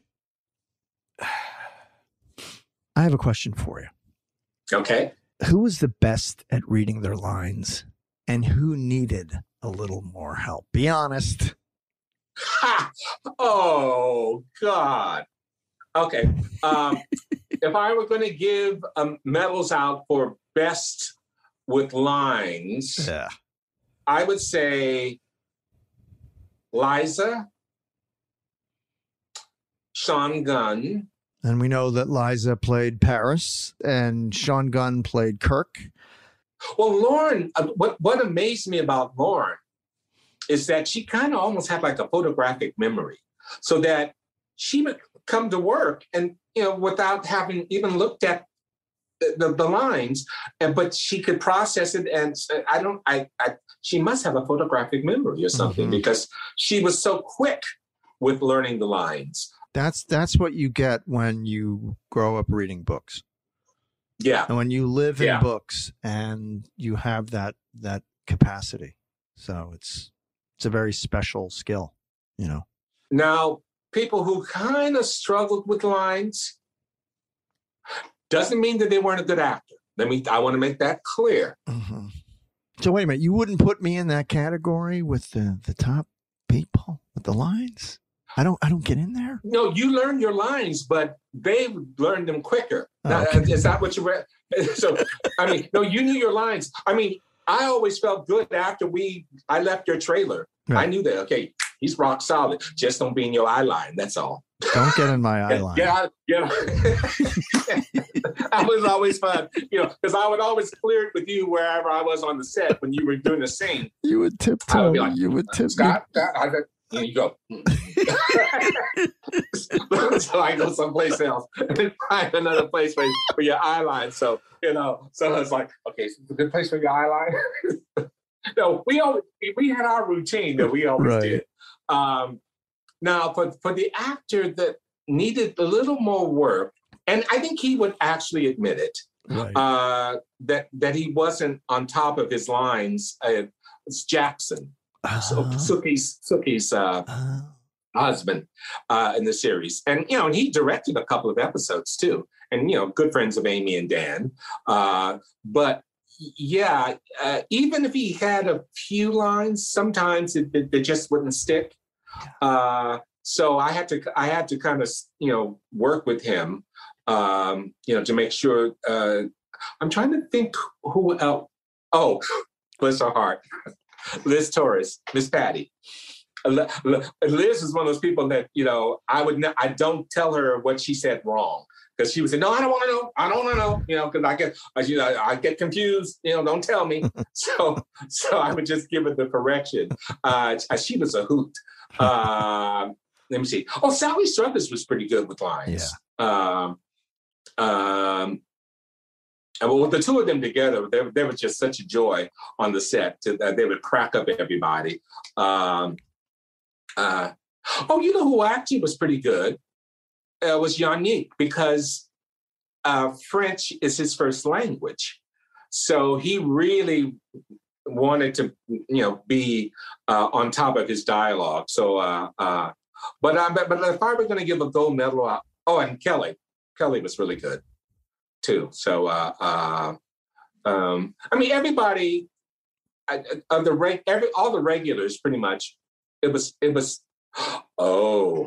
[SPEAKER 2] I have a question for you.
[SPEAKER 10] Okay.
[SPEAKER 2] Who was the best at reading their lines, and who needed a little more help? Be honest.
[SPEAKER 10] Ha! Oh, God. Okay. Um, if I were going to give um, medals out for best with lines,
[SPEAKER 2] yeah.
[SPEAKER 10] I would say Liza, Sean Gunn.
[SPEAKER 2] And we know that Liza played Paris and Sean Gunn played Kirk.
[SPEAKER 10] Well, Lauren, uh, what, what amazed me about Lauren is that she kind of almost had like a photographic memory, so that she would come to work and, you know, without having even looked at the, the, the lines, and but she could process it. And I don't, I, I she must have a photographic memory or something, mm-hmm. because she was so quick with learning the lines.
[SPEAKER 2] That's that's what you get when you grow up reading books.
[SPEAKER 10] Yeah,
[SPEAKER 2] and when you live in
[SPEAKER 10] yeah.
[SPEAKER 2] books and you have that that capacity, so it's. It's a very special skill, you know.
[SPEAKER 10] Now, people who kind of struggled with lines doesn't mean that they weren't a good actor. Let me, I want to make that clear.
[SPEAKER 2] Mm-hmm. So wait a minute, you wouldn't put me in that category with the, the top people with the lines? I don't, I don't get in there.
[SPEAKER 10] No, you learn your lines, but they learned them quicker.
[SPEAKER 2] Oh, okay.
[SPEAKER 10] Is that what you read? So, I mean, no, you knew your lines. I mean, I always felt good after we, I left your trailer. Right. I knew that, okay, he's rock solid. Just don't be in your eye line, that's all.
[SPEAKER 2] Don't get in my eye line.
[SPEAKER 10] Yeah, yeah. That was always fun, you know, because I would always clear it with you wherever I was on the set when you were doing the scene.
[SPEAKER 2] You would tiptoe. Would like, you would tiptoe.
[SPEAKER 10] Scott, I, here you go. So I go someplace else and find another place for, for your eye line. So, you know, so it's like, okay, so it's a good place for your eye line. No, we always, we had our routine that we always right. did. Um, now for, for the actor that needed a little more work, and I think he would actually admit it,
[SPEAKER 2] Right.
[SPEAKER 10] uh, that that he wasn't on top of his lines. Uh, it's Jackson, so Sookie's Sookie's uh, husband uh, in the series, and you know, and he directed a couple of episodes too, and you know, good friends of Amy and Dan. Uh, but yeah, uh, even if he had a few lines, sometimes it, it, it just wouldn't stick. Uh, so I had to I had to kind of you know work with him. Um, you know, to make sure, uh, I'm trying to think who else. Oh, bless her heart. Liz Torres, Miss Patty. Liz is one of those people that, you know, I would, ne- I don't tell her what she said wrong. Because she would say, no, I don't want to know. I don't want to know, you know, because I get, you know, I get confused, you know, don't tell me. so, so I would just give it the correction. Uh, she was a hoot. Uh, let me see. Oh, Sally Struthers was pretty good with lines. Yeah. Um, Um, and well, with the two of them together, they, they were just such a joy on the set. To, uh, they would crack up everybody. Um, uh, oh, you know who actually was pretty good? Uh, was Yannick, because uh, French is his first language. So he really wanted to, you know, be uh, on top of his dialogue. So, uh, uh, but, uh, but, but if I were going to give a gold medal, uh, oh, and Kelly. Kelly was really good too. So, uh, uh, um, I mean, everybody uh, of the reg- every all the regulars, pretty much. It was it was. Oh,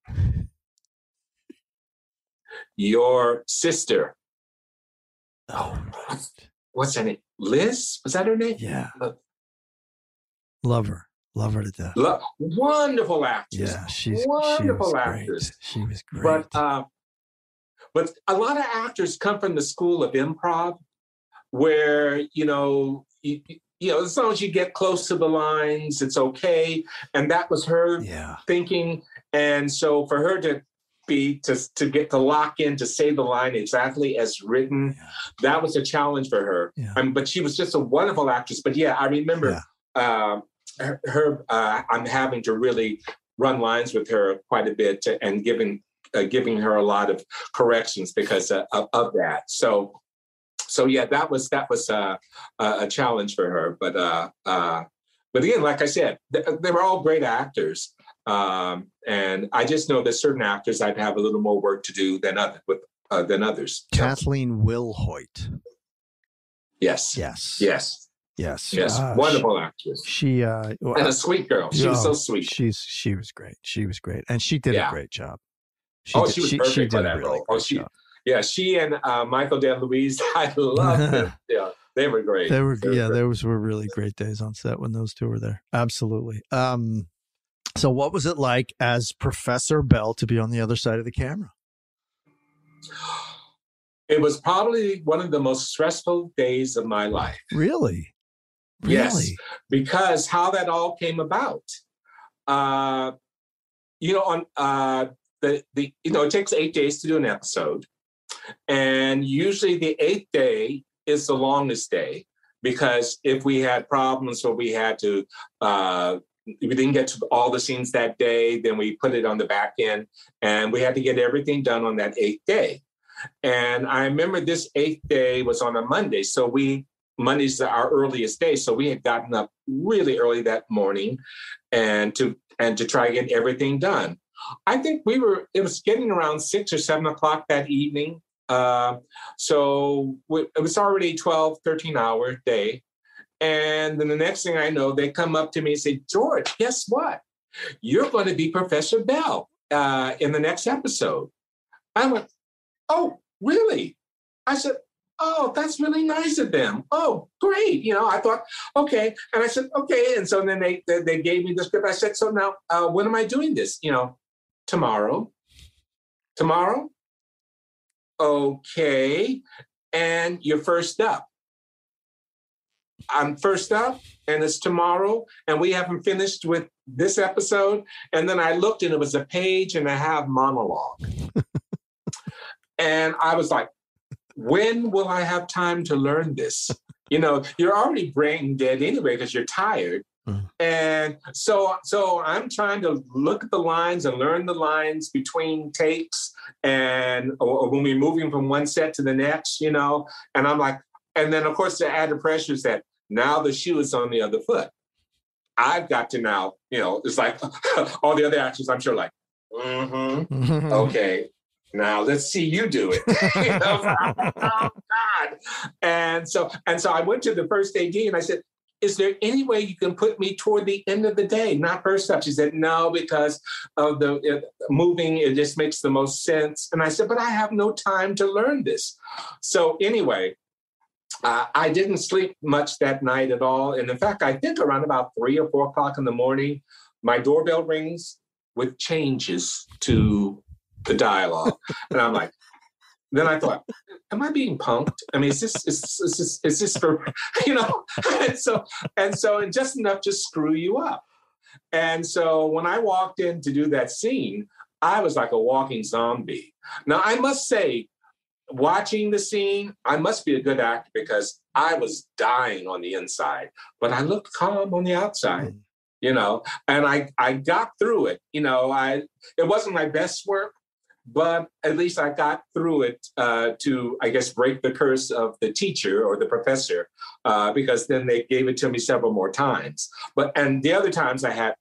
[SPEAKER 10] your sister.
[SPEAKER 2] Oh,
[SPEAKER 10] what's her name? Liz? Was that her name?
[SPEAKER 2] Yeah.
[SPEAKER 10] Uh,
[SPEAKER 2] Love her. Love her to death.
[SPEAKER 10] lo- wonderful actress.
[SPEAKER 2] Yeah, she's
[SPEAKER 10] wonderful
[SPEAKER 2] she was
[SPEAKER 10] actress.
[SPEAKER 2] Great. She was great.
[SPEAKER 10] But uh, but a lot of actors come from the school of improv, where you know you, you know as long as you get close to the lines, it's okay. And that was her
[SPEAKER 2] yeah.
[SPEAKER 10] thinking. And so for her to be to to get to lock in to say the line exactly as written, yeah. that was a challenge for her.
[SPEAKER 2] Yeah.
[SPEAKER 10] Um, but she was just a wonderful actress. But yeah, I remember yeah. uh, her. her uh, I'm having to really run lines with her quite a bit to, and giving. Uh, giving her a lot of corrections because uh, of, of that. So, so yeah, that was that was uh, a challenge for her. But uh, uh, but again, like I said, th- they were all great actors, um, and I just know that certain actors I'd have a little more work to do than other with uh, than others.
[SPEAKER 2] Kathleen Wilhoit.
[SPEAKER 10] Yes.
[SPEAKER 2] Yes.
[SPEAKER 10] Yes.
[SPEAKER 2] Yes.
[SPEAKER 10] Yes.
[SPEAKER 2] Uh,
[SPEAKER 10] Wonderful
[SPEAKER 2] she,
[SPEAKER 10] actress.
[SPEAKER 2] She uh,
[SPEAKER 10] and a sweet girl. She
[SPEAKER 2] oh,
[SPEAKER 10] was so sweet.
[SPEAKER 2] She's she was great. She was great, and she did
[SPEAKER 10] yeah.
[SPEAKER 2] a great job.
[SPEAKER 10] She oh, did, she was perfect
[SPEAKER 2] she, she
[SPEAKER 10] for that
[SPEAKER 2] really
[SPEAKER 10] role. Oh, she, job. yeah, she and uh, Michael Dan Luis, I loved them. Yeah, they were great.
[SPEAKER 2] They were,
[SPEAKER 10] they were
[SPEAKER 2] yeah,
[SPEAKER 10] great.
[SPEAKER 2] those were really great days on set when those two were there. Absolutely. Um, so, what was it like as Professor Bell to be on the other side of the camera?
[SPEAKER 10] It was probably one of the most stressful days of my life.
[SPEAKER 2] Really? Really?
[SPEAKER 10] Yes, because how that all came about. Uh, You know, on uh, the the you know, it takes eight days to do an episode, and usually the eighth day is the longest day because if we had problems or we had to, uh, we didn't get to all the scenes that day, then we put it on the back end, and we had to get everything done on that eighth day. And I remember this eighth day was on a Monday, so we Monday's our earliest day, so we had gotten up really early that morning, and to. and to try to get everything done. I think we were, it was getting around six or seven o'clock that evening. Uh, so we, it was already a twelve, thirteen hour day. And then the next thing I know, they come up to me and say, George, guess what? You're going to be Professor Bell uh, in the next episode. I went, oh, really? I said, oh, that's really nice of them. Oh, great. You know, I thought, okay. And I said, okay. And so then they they, they gave me the script. I said, so now uh, when am I doing this? You know, tomorrow. Tomorrow? Okay. And you're first up. I'm first up and it's tomorrow and we haven't finished with this episode. And then I looked and it was a page and a half monologue. And I was like, when will I have time to learn this? You know, you're already brain dead anyway because you're tired.
[SPEAKER 2] Mm.
[SPEAKER 10] And so, so I'm trying to look at the lines and learn the lines between takes, and or, or when we're moving from one set to the next, you know. And I'm like, and then of course the added pressure is that now the shoe is on the other foot. I've got to now, you know, it's like all the other actors, I'm sure, like, mm-hmm, okay. Now let's see you do it. You know, oh God! And so, and so I went to the first A D and I said, "Is there any way you can put me toward the end of the day, not first up?" She said, "No, because of the it, moving, it just makes the most sense." And I said, "But I have no time to learn this." So anyway, uh, I didn't sleep much that night at all. And in fact, I think around about three or four o'clock in the morning, my doorbell rings with changes to the dialogue. And I'm like, then I thought, am I being punked? I mean, is this, is, is this, is this for, you know? And so, and so, and just enough to screw you up. And so when I walked in to do that scene, I was like a walking zombie. Now, I must say, watching the scene, I must be a good actor because I was dying on the inside, but I looked calm on the outside, you know, and I, I got through it. You know, I, it wasn't my best work, but at least I got through it uh, to, I guess, break the curse of the teacher or the professor, uh, because then they gave it to me several more times. But and the other times I had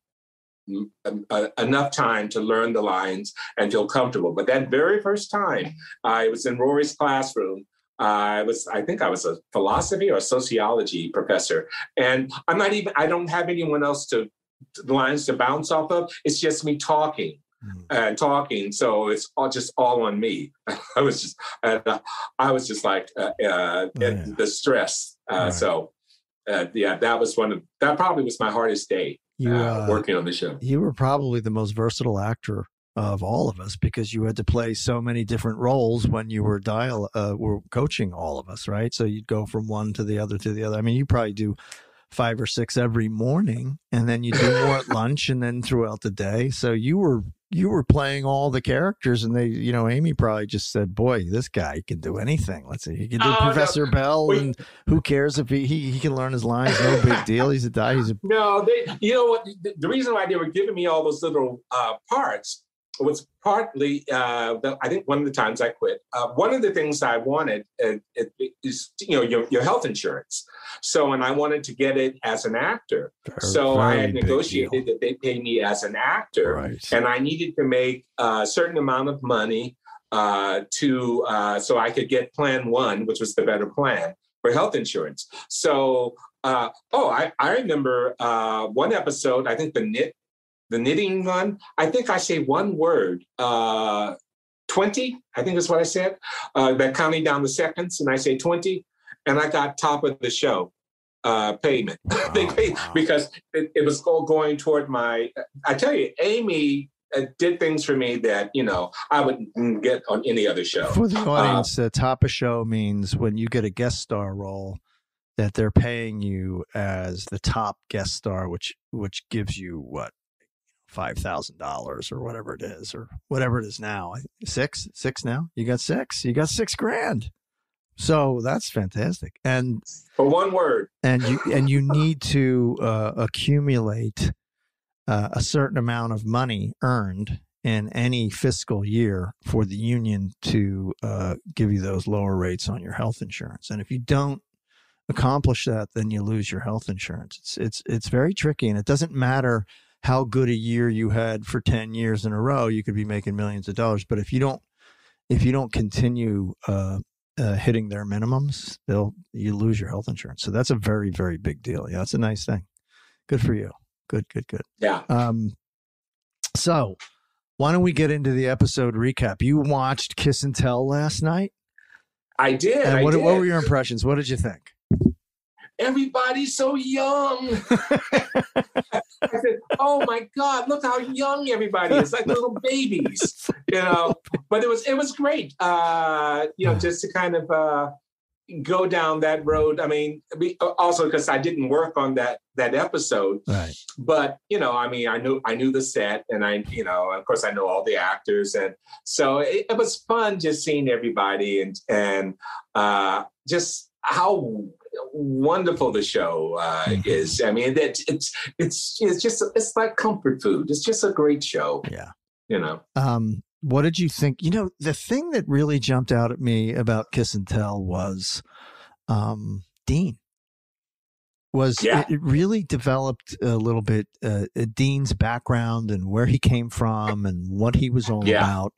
[SPEAKER 10] uh, enough time to learn the lines and feel comfortable. But that very first time I was in Rory's classroom, I was, I think I was a philosophy or sociology professor, and I'm not even, I don't have anyone else to lines to bounce off of. It's just me talking. And talking, so it's all just all on me. I was just, uh, I was just like uh, uh, oh, yeah. the stress. Uh, right. So, uh, yeah, that was one of that. Probably was my hardest day
[SPEAKER 2] you,
[SPEAKER 10] uh,
[SPEAKER 2] uh,
[SPEAKER 10] working on the show.
[SPEAKER 2] You were probably the most versatile actor of all of us because you had to play so many different roles when you were dial uh, were coaching all of us, right? So you'd go from one to the other to the other. I mean, you probably do five or six every morning, and then you do more at lunch, and then throughout the day. So you were. You were playing all the characters, and they, you know, Amy probably just said, "Boy, this guy can do anything." Let's see, he can do oh, Professor no. Bell, Wait. and who cares if he, he he can learn his lines? No big deal. He's a guy. He's a
[SPEAKER 10] no. They, you know what? The, the reason why they were giving me all those little uh, parts was partly, uh, the, I think, one of the times I quit. Uh, one of the things I wanted uh, it, it is, you know, your your health insurance. So, and I wanted to get it as an actor. Very, so I had negotiated that they pay me as an actor, right. And I needed to make a certain amount of money uh, to uh, so I could get Plan One, which was the better plan for health insurance. So, uh, oh, I I remember uh, one episode. I think the knit. The knitting one, I think I say one word, uh, twenty, I think is what I said. Uh, they're counting down the seconds, and I say twenty, and I got top of the show uh, payment. Wow, they paid wow. because it, it was all going toward my, I tell you, Amy uh, did things for me that, you know, I wouldn't get on any other show.
[SPEAKER 2] For the audience, uh, uh, top of show means when you get a guest star role, that they're paying you as the top guest star, which which gives you what? five thousand dollars or whatever it is, or whatever it is now. Six, six now. You got six. You got six grand. So that's fantastic. And
[SPEAKER 10] for one word,
[SPEAKER 2] and you and you need to uh, accumulate uh, a certain amount of money earned in any fiscal year for the union to uh, give you those lower rates on your health insurance. And if you don't accomplish that, then you lose your health insurance. It's it's it's very tricky, and it doesn't matter how good a year you had for ten years in a row. You could be making millions of dollars, but if you don't, if you don't continue uh, uh, hitting their minimums, they'll you lose your health insurance. So that's a very, very big deal. Yeah, that's a nice thing. Good for you. Good, good, good.
[SPEAKER 10] Yeah.
[SPEAKER 2] Um. So, why don't we get into the episode recap? You watched Kiss and Tell last night.
[SPEAKER 10] I did.
[SPEAKER 2] And
[SPEAKER 10] I
[SPEAKER 2] what,
[SPEAKER 10] did.
[SPEAKER 2] what were your impressions? What did you think?
[SPEAKER 10] Everybody's so young. I said, oh my God, look how young everybody is, like little babies, you know. But it was it was great, uh, you know, just to kind of uh, go down that road. I mean, also because I didn't work on that that episode,
[SPEAKER 2] right.
[SPEAKER 10] But you know, I mean, I knew I knew the set, and I, you know, of course, I know all the actors, and so it, it was fun just seeing everybody and and uh, just how wonderful the show uh,
[SPEAKER 2] Mm-hmm.
[SPEAKER 10] is. I mean, that it's it's it's just it's like comfort food. It's just a great show.
[SPEAKER 2] Yeah.
[SPEAKER 10] You know.
[SPEAKER 2] Um, what did you think? You know, the thing that really jumped out at me about Kiss and Tell was um, Dean. Was
[SPEAKER 10] Yeah.
[SPEAKER 2] it, it really developed a little bit uh, Dean's background and where he came from and what he was all
[SPEAKER 10] Yeah.
[SPEAKER 2] about.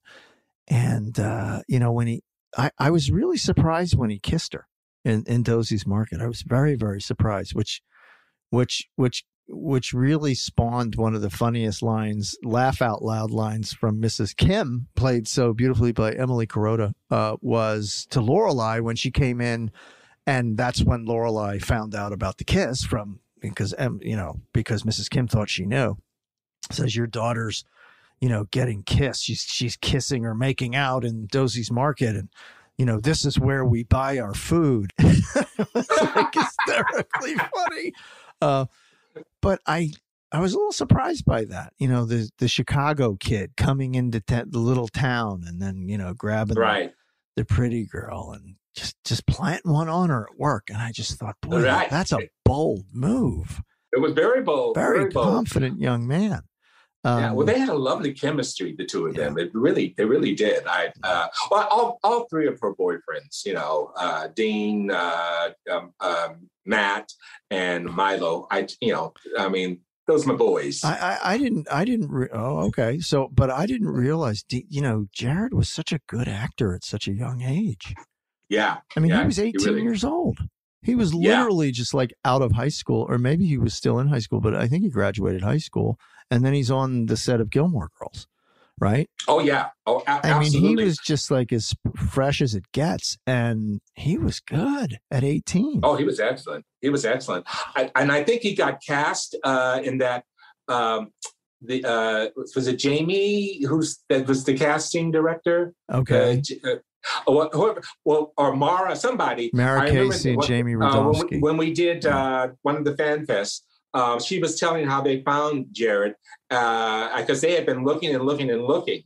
[SPEAKER 2] And, uh, you know, when he, I, I was really surprised when he kissed her in, in Dosey's Market. I was very, very surprised, which, which, which, which really spawned one of the funniest lines, laugh out loud lines from Missus Kim, played so beautifully by Emily Kuroda, uh, was to Lorelai when she came in. And that's when Lorelai found out about the kiss from, because, um, you know, because Missus Kim thought she knew. Says your daughter's, you know, getting kissed. She's, she's kissing or making out in Dosey's Market. And, you know, this is where we buy our food. It's like hysterically funny. Uh, but I, I was a little surprised by that. You know, the, the Chicago kid coming into t- the little town and then, you know, grabbing
[SPEAKER 10] Right.
[SPEAKER 2] the, the pretty girl and just, just planting one on her at work. And I just thought, boy,
[SPEAKER 10] Right.
[SPEAKER 2] that's a bold move.
[SPEAKER 10] It was very bold.
[SPEAKER 2] Very,
[SPEAKER 10] Very, bold.
[SPEAKER 2] confident young man. Um,
[SPEAKER 10] Yeah, well, they had a lovely chemistry, the two of them. It really, they really did. I, uh, well, all, all three of her boyfriends, you know, uh, Dean, uh, um, um, Matt, and Milo. I, you know, I mean, those are my boys.
[SPEAKER 2] I, I, I didn't, I didn't, re- oh, okay. So, but I didn't realize, D- you know, Jared was such a good actor at such a young age.
[SPEAKER 10] yeah,
[SPEAKER 2] I mean,
[SPEAKER 10] yeah,
[SPEAKER 2] he was eighteen
[SPEAKER 10] really-
[SPEAKER 2] years old. He was
[SPEAKER 10] Yeah.
[SPEAKER 2] literally just like out of high school, or maybe he was still in high school, but I think he graduated high school. And then he's on the set of Gilmore Girls, right?
[SPEAKER 10] Oh yeah, oh a-
[SPEAKER 2] I mean,
[SPEAKER 10] absolutely.
[SPEAKER 2] he was just like as fresh as it gets, and he was good at eighteen.
[SPEAKER 10] Oh, he was excellent. He was excellent, I, and I think he got cast uh, in that. Um, the uh, was it Jamie who's that was the casting director?
[SPEAKER 2] Okay.
[SPEAKER 10] Uh, J- uh, oh, whoever, well, or Mara, somebody.
[SPEAKER 2] Mara
[SPEAKER 10] I remember
[SPEAKER 2] Casey and
[SPEAKER 10] when-
[SPEAKER 2] Jamie
[SPEAKER 10] uh, when,
[SPEAKER 2] Radofsky.
[SPEAKER 10] we, when we did uh, one of the fan fests, uh, she was telling how they found Jared because they had been looking and looking and looking.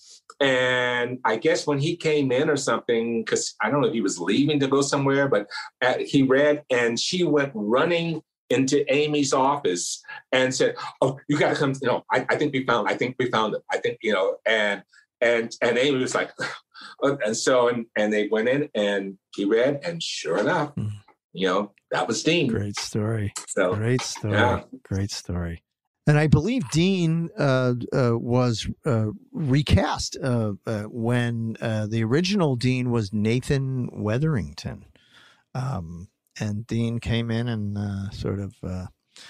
[SPEAKER 10] And I guess when he came in or something, because I don't know if he was leaving to go somewhere, but uh, he read and she went running into Amy's office and said, "Oh, you got to come. You know, I, I think we found. I think we found it. I think you know." And and and Amy was like, and so and and they went in and he read, and sure enough, you know, that was Dean.
[SPEAKER 2] Great story.
[SPEAKER 10] So
[SPEAKER 2] Great story.
[SPEAKER 10] yeah.
[SPEAKER 2] Great story. And I believe Dean uh, uh, was uh, recast uh, uh, when uh, the original Dean was Nathan Weatherington. Um, and Dean came in and uh, sort of uh,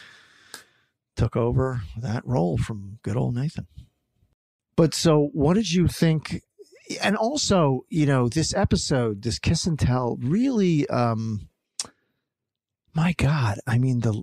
[SPEAKER 2] took over that role from good old Nathan. But so what did you think? And also, you know, this episode, this Kiss and Tell really... Um, My God, I mean the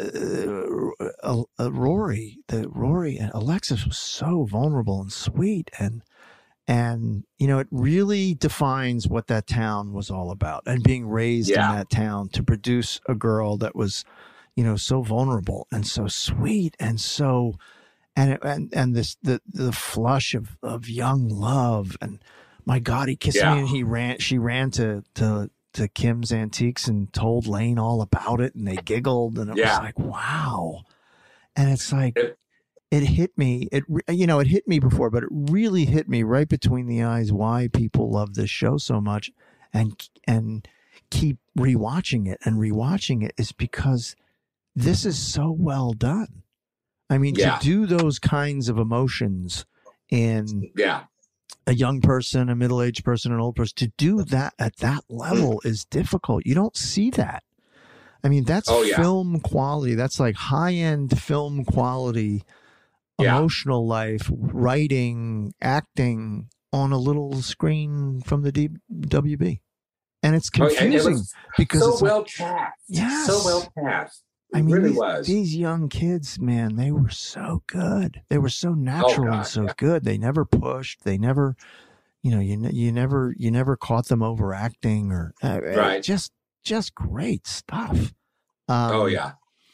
[SPEAKER 2] uh, uh, Rory, the Rory and Alexis was so vulnerable and sweet, and and you know it really defines what that town was all about, and being raised
[SPEAKER 10] Yeah.
[SPEAKER 2] in that town to produce a girl that was, you know, so vulnerable and so sweet and so, and it, and and this the the flush of of young love, and my God, he kissed
[SPEAKER 10] Yeah.
[SPEAKER 2] me and he ran, she ran to to. to Kim's Antiques and told Lane all about it, and they giggled, and it
[SPEAKER 10] Yeah.
[SPEAKER 2] was like, wow. And it's like,
[SPEAKER 10] It-
[SPEAKER 2] it hit me. It, re- you know, it hit me before, but it really hit me right between the eyes why people love this show so much and, and keep rewatching it and rewatching it is because this is so well done. I mean,
[SPEAKER 10] Yeah.
[SPEAKER 2] to do those kinds of emotions in
[SPEAKER 10] Yeah.
[SPEAKER 2] a young person, a middle-aged person, an old person, to do that at that level is difficult. You don't see that. I mean, that's
[SPEAKER 10] Oh, yeah.
[SPEAKER 2] film quality. That's like high-end film quality,
[SPEAKER 10] Yeah.
[SPEAKER 2] emotional life, writing, acting on a little screen from the D- W B. And it's
[SPEAKER 10] Oh, and it
[SPEAKER 2] confusing
[SPEAKER 10] was
[SPEAKER 2] because
[SPEAKER 10] so
[SPEAKER 2] it's like-
[SPEAKER 10] well cast.
[SPEAKER 2] Yes.
[SPEAKER 10] So well cast. It
[SPEAKER 2] I mean,
[SPEAKER 10] really
[SPEAKER 2] these,
[SPEAKER 10] was.
[SPEAKER 2] these young kids, man, they were so good. They were so natural and
[SPEAKER 10] God,
[SPEAKER 2] so
[SPEAKER 10] yeah.
[SPEAKER 2] good. They never pushed. They never, you know, you ne- you never you never caught them overacting or uh, uh,
[SPEAKER 10] Right.
[SPEAKER 2] Just just great stuff. Um,
[SPEAKER 10] Oh yeah.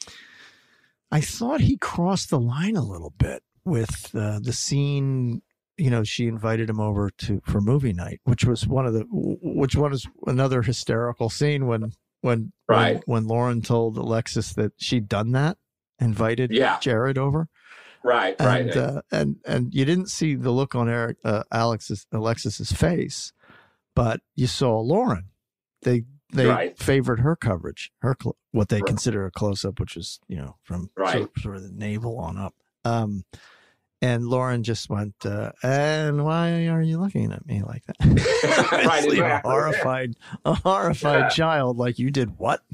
[SPEAKER 2] I thought he crossed the line a little bit with uh, the scene. You know, she invited him over to for movie night, which was one of the which one is another hysterical scene when when
[SPEAKER 10] Right.
[SPEAKER 2] when, when Lauren told Alexis that she'd done that, invited
[SPEAKER 10] Yeah.
[SPEAKER 2] Jared over.
[SPEAKER 10] Right,
[SPEAKER 2] and,
[SPEAKER 10] right.
[SPEAKER 2] Uh, and and you didn't see the look on Eric uh, Alexis Alexis's face, but you saw Lauren. They they
[SPEAKER 10] Right.
[SPEAKER 2] favored her coverage, her cl- what they
[SPEAKER 10] Right.
[SPEAKER 2] consider a close up, which is you know from
[SPEAKER 10] Right.
[SPEAKER 2] sort, of, sort of the navel on up. Um, and Lauren just went, uh, and why are you looking at me like that?
[SPEAKER 10] Right,
[SPEAKER 2] Obviously, a
[SPEAKER 10] exactly.
[SPEAKER 2] horrified, a horrified
[SPEAKER 10] Yeah.
[SPEAKER 2] child, like you did what?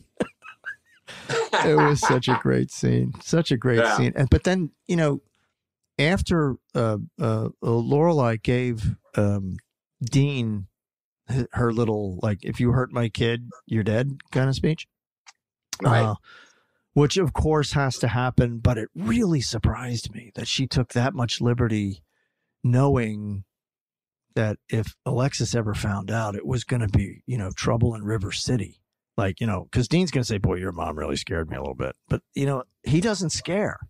[SPEAKER 2] It was such a great scene, such a great
[SPEAKER 10] Yeah.
[SPEAKER 2] scene. And but then you know, after uh, uh, Lorelai gave um, Dean h- her little like, if you hurt my kid, you're dead kind of speech,
[SPEAKER 10] Right.
[SPEAKER 2] uh, which of course has to happen. But it really surprised me that she took that much liberty, knowing that if Alexis ever found out, it was going to be you know trouble in River City. Like, you know, because Dean's going to say, boy, your mom really scared me a little bit. But, you know, he doesn't scare.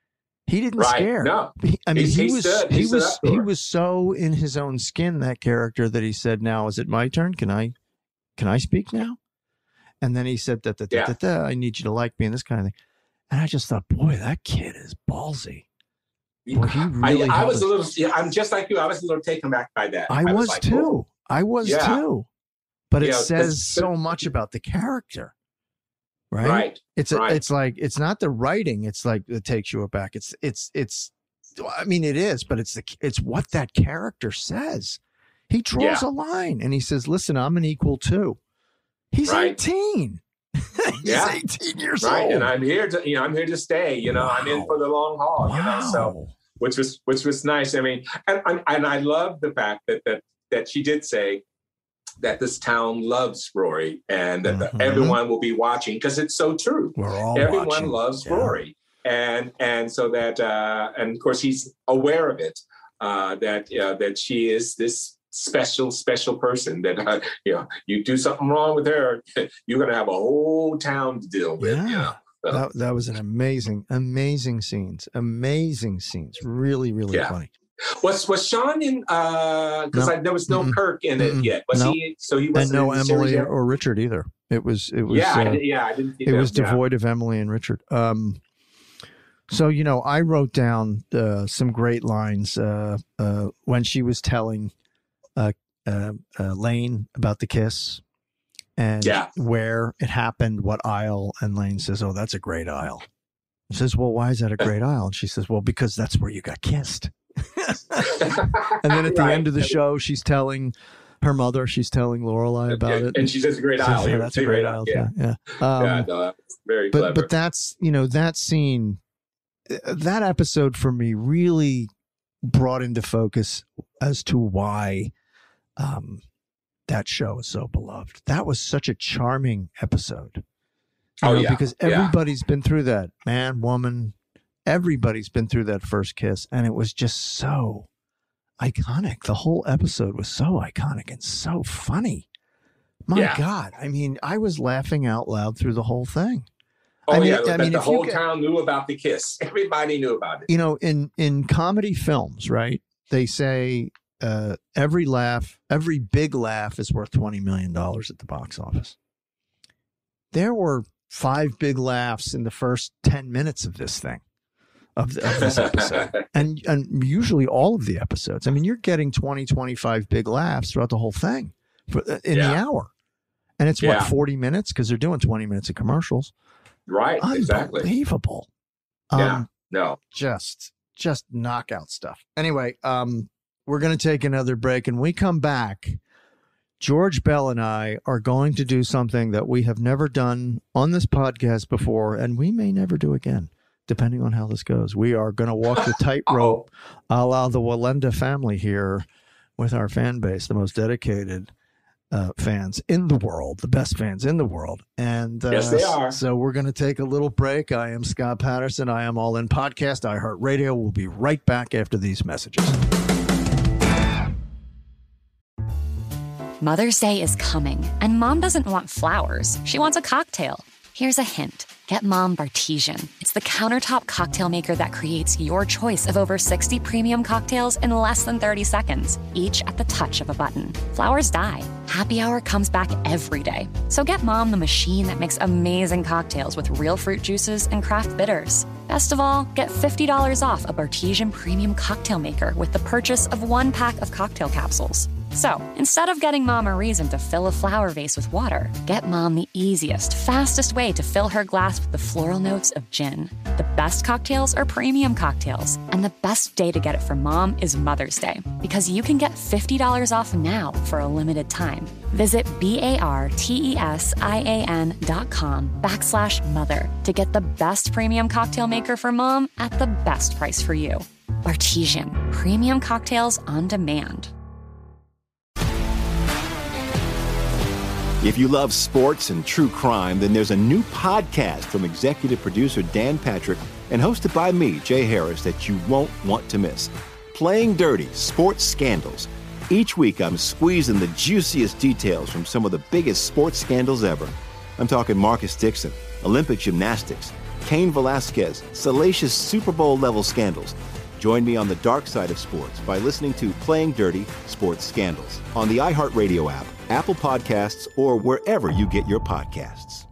[SPEAKER 2] He didn't
[SPEAKER 10] Right.
[SPEAKER 2] scare.
[SPEAKER 10] No.
[SPEAKER 2] He, I mean,
[SPEAKER 10] He-
[SPEAKER 2] he,
[SPEAKER 10] he
[SPEAKER 2] was
[SPEAKER 10] stood- he
[SPEAKER 2] he
[SPEAKER 10] stood
[SPEAKER 2] was
[SPEAKER 10] up to
[SPEAKER 2] he
[SPEAKER 10] her.
[SPEAKER 2] was so in his own skin, that character, that he said, now, is it my turn? Can I can I speak now? And then he said, da, da, da,
[SPEAKER 10] Yeah.
[SPEAKER 2] da, da, I need you to like me and this kind of thing. And I just thought, boy, that kid is ballsy. Boy, he really
[SPEAKER 10] I, I
[SPEAKER 2] held
[SPEAKER 10] was
[SPEAKER 2] his-
[SPEAKER 10] a little, yeah, I'm just like you. I was a little taken back by that.
[SPEAKER 2] I was
[SPEAKER 10] like,
[SPEAKER 2] too.
[SPEAKER 10] oh.
[SPEAKER 2] I was
[SPEAKER 10] Yeah.
[SPEAKER 2] too. But it
[SPEAKER 10] Yeah,
[SPEAKER 2] says
[SPEAKER 10] that's-
[SPEAKER 2] so much about the character. Right.
[SPEAKER 10] Right,
[SPEAKER 2] It's a,
[SPEAKER 10] right.
[SPEAKER 2] it's like it's not the writing. It's like it takes you aback. It's it's it's. I mean, it is, but it's the it's what that character says. He draws
[SPEAKER 10] Yeah.
[SPEAKER 2] a line and he says, "Listen, I'm an equal too." He's
[SPEAKER 10] Right.
[SPEAKER 2] eighteen. He's
[SPEAKER 10] Yeah.
[SPEAKER 2] eighteen years
[SPEAKER 10] Right,
[SPEAKER 2] old.
[SPEAKER 10] and I'm here to, you know, I'm here to stay. You know, I'm in for the long haul. You know, so which was which was nice. I mean, and and, and I love the fact that that that she did say that this town loves Rory and that the-
[SPEAKER 2] Mhm.
[SPEAKER 10] everyone will be watching, because it's so true.
[SPEAKER 2] We're all
[SPEAKER 10] Everyone
[SPEAKER 2] watching.
[SPEAKER 10] loves
[SPEAKER 2] Yeah.
[SPEAKER 10] Rory, and and so that uh, and of course he's aware of it, uh, that uh, that she is this special special person that uh, you know, you do something wrong with her, you're gonna have a whole town to deal with.
[SPEAKER 2] Yeah.
[SPEAKER 10] You know? So,
[SPEAKER 2] That, that was an amazing, amazing scenes. Amazing scenes. Really, really
[SPEAKER 10] Yeah.
[SPEAKER 2] funny.
[SPEAKER 10] was was Sean in? Because
[SPEAKER 2] No.
[SPEAKER 10] there was no
[SPEAKER 2] Mm-mm.
[SPEAKER 10] Kirk in it
[SPEAKER 2] Mm-mm.
[SPEAKER 10] yet. Was
[SPEAKER 2] No.
[SPEAKER 10] he? So he
[SPEAKER 2] And
[SPEAKER 10] wasn't
[SPEAKER 2] no
[SPEAKER 10] in the series
[SPEAKER 2] Emily
[SPEAKER 10] yet?
[SPEAKER 2] or Richard either. It was it was
[SPEAKER 10] Yeah, I
[SPEAKER 2] uh,
[SPEAKER 10] did- yeah, I didn't see
[SPEAKER 2] it
[SPEAKER 10] them,
[SPEAKER 2] was
[SPEAKER 10] yeah.
[SPEAKER 2] devoid of Emily and Richard. Um, so you know, I wrote down uh, some great lines uh, uh, when she was telling uh, uh, uh, Lane about the kiss and
[SPEAKER 10] Yeah.
[SPEAKER 2] where it happened, what aisle, and Lane says, "Oh, that's a great aisle." He says, "Well, why is that a great aisle?" And she says, "Well, because that's where you got kissed." And then at the
[SPEAKER 10] Right.
[SPEAKER 2] end of the show, she's telling her mother, she's telling Lorelai about
[SPEAKER 10] Yeah,
[SPEAKER 2] it.
[SPEAKER 10] and she says, "Great
[SPEAKER 2] Says,
[SPEAKER 10] aisle."
[SPEAKER 2] "Yeah,
[SPEAKER 10] You're
[SPEAKER 2] that's a
[SPEAKER 10] saying
[SPEAKER 2] great
[SPEAKER 10] great
[SPEAKER 2] aisle.
[SPEAKER 10] aisle,
[SPEAKER 2] Yeah.
[SPEAKER 10] yeah.
[SPEAKER 2] Yeah. Um,
[SPEAKER 10] yeah, no, that's very
[SPEAKER 2] but,
[SPEAKER 10] clever.
[SPEAKER 2] but that's, you know, that scene, uh, that episode for me really brought into focus as to why um, that show is so beloved. That was such a charming episode. You
[SPEAKER 10] Oh,
[SPEAKER 2] know,
[SPEAKER 10] yeah.
[SPEAKER 2] because
[SPEAKER 10] Yeah.
[SPEAKER 2] everybody's been through that, man, woman, everybody's been through that first kiss. And it was just so iconic. The whole episode was so iconic and so funny. My
[SPEAKER 10] Yeah.
[SPEAKER 2] God. I mean, I was laughing out loud through the whole thing.
[SPEAKER 10] oh
[SPEAKER 2] I mean,
[SPEAKER 10] yeah,
[SPEAKER 2] I
[SPEAKER 10] that
[SPEAKER 2] mean,
[SPEAKER 10] the
[SPEAKER 2] if you
[SPEAKER 10] whole
[SPEAKER 2] get-
[SPEAKER 10] town knew about the kiss. Everybody knew about it.
[SPEAKER 2] You know, in, in comedy films, right? They say uh, every laugh, every big laugh is worth twenty million dollars at the box office. There were five big laughs in the first ten minutes of this thing. Of, the, of this episode. and and usually all of the episodes. I mean, you're getting twenty, twenty-five big laughs throughout the whole thing for, in the
[SPEAKER 10] Yeah.
[SPEAKER 2] hour. And it's
[SPEAKER 10] Yeah.
[SPEAKER 2] what, forty minutes? Because they're doing twenty minutes of commercials.
[SPEAKER 10] Right, exactly.
[SPEAKER 2] Unbelievable.
[SPEAKER 10] Yeah,
[SPEAKER 2] Um,
[SPEAKER 10] no.
[SPEAKER 2] just just knockout stuff. Anyway, um, we're going to take another break. And we come back. George Bell and I are going to do something that we have never done on this podcast before, and we may never do again, depending on how this goes. We are going to walk the tightrope a la the Walenda family here with our fan base, the most dedicated uh, fans in the world, the best fans in the world. And uh,
[SPEAKER 10] Yes, they are.
[SPEAKER 2] So we're going to take a little break. I am Scott Patterson. I am All In Podcast, iHeartRadio. We'll be right back after these messages.
[SPEAKER 9] Mother's Day is coming, and Mom doesn't want flowers. She wants a cocktail. Here's a hint. get Mom Bartesian. It's the countertop cocktail maker that creates your choice of over sixty premium cocktails in less than thirty seconds, each at the touch of a button. Flowers die. Happy Hour comes back every day. So get Mom the machine that makes amazing cocktails with real fruit juices and craft bitters. Best of all, get fifty dollars off a Bartesian premium cocktail maker with the purchase of one pack of cocktail capsules. So, instead of getting Mom a reason to fill a flower vase with water, get Mom the easiest, fastest way to fill her glass with the floral notes of gin. The best cocktails are premium cocktails, and the best day to get it for Mom is Mother's Day, because you can get fifty dollars off now for a limited time. Visit B-A-R-T-E-S-I-A-N dot com backslash mother to get the best premium cocktail maker for Mom at the best price for you. Bartesian, premium cocktails on demand.
[SPEAKER 11] If you love sports and true crime, then there's a new podcast from executive producer Dan Patrick and hosted by me, Jay Harris, that you won't want to miss. Playing Dirty: Sports Scandals. Each week, I'm squeezing the juiciest details from some of the biggest sports scandals ever. I'm talking Marcus Dixon, Olympic gymnastics, Cain Velasquez, salacious Super Bowl-level scandals. Join me on the dark side of sports by listening to Playing Dirty: Sports Scandals on the iHeartRadio app, Apple Podcasts, or wherever you get your podcasts.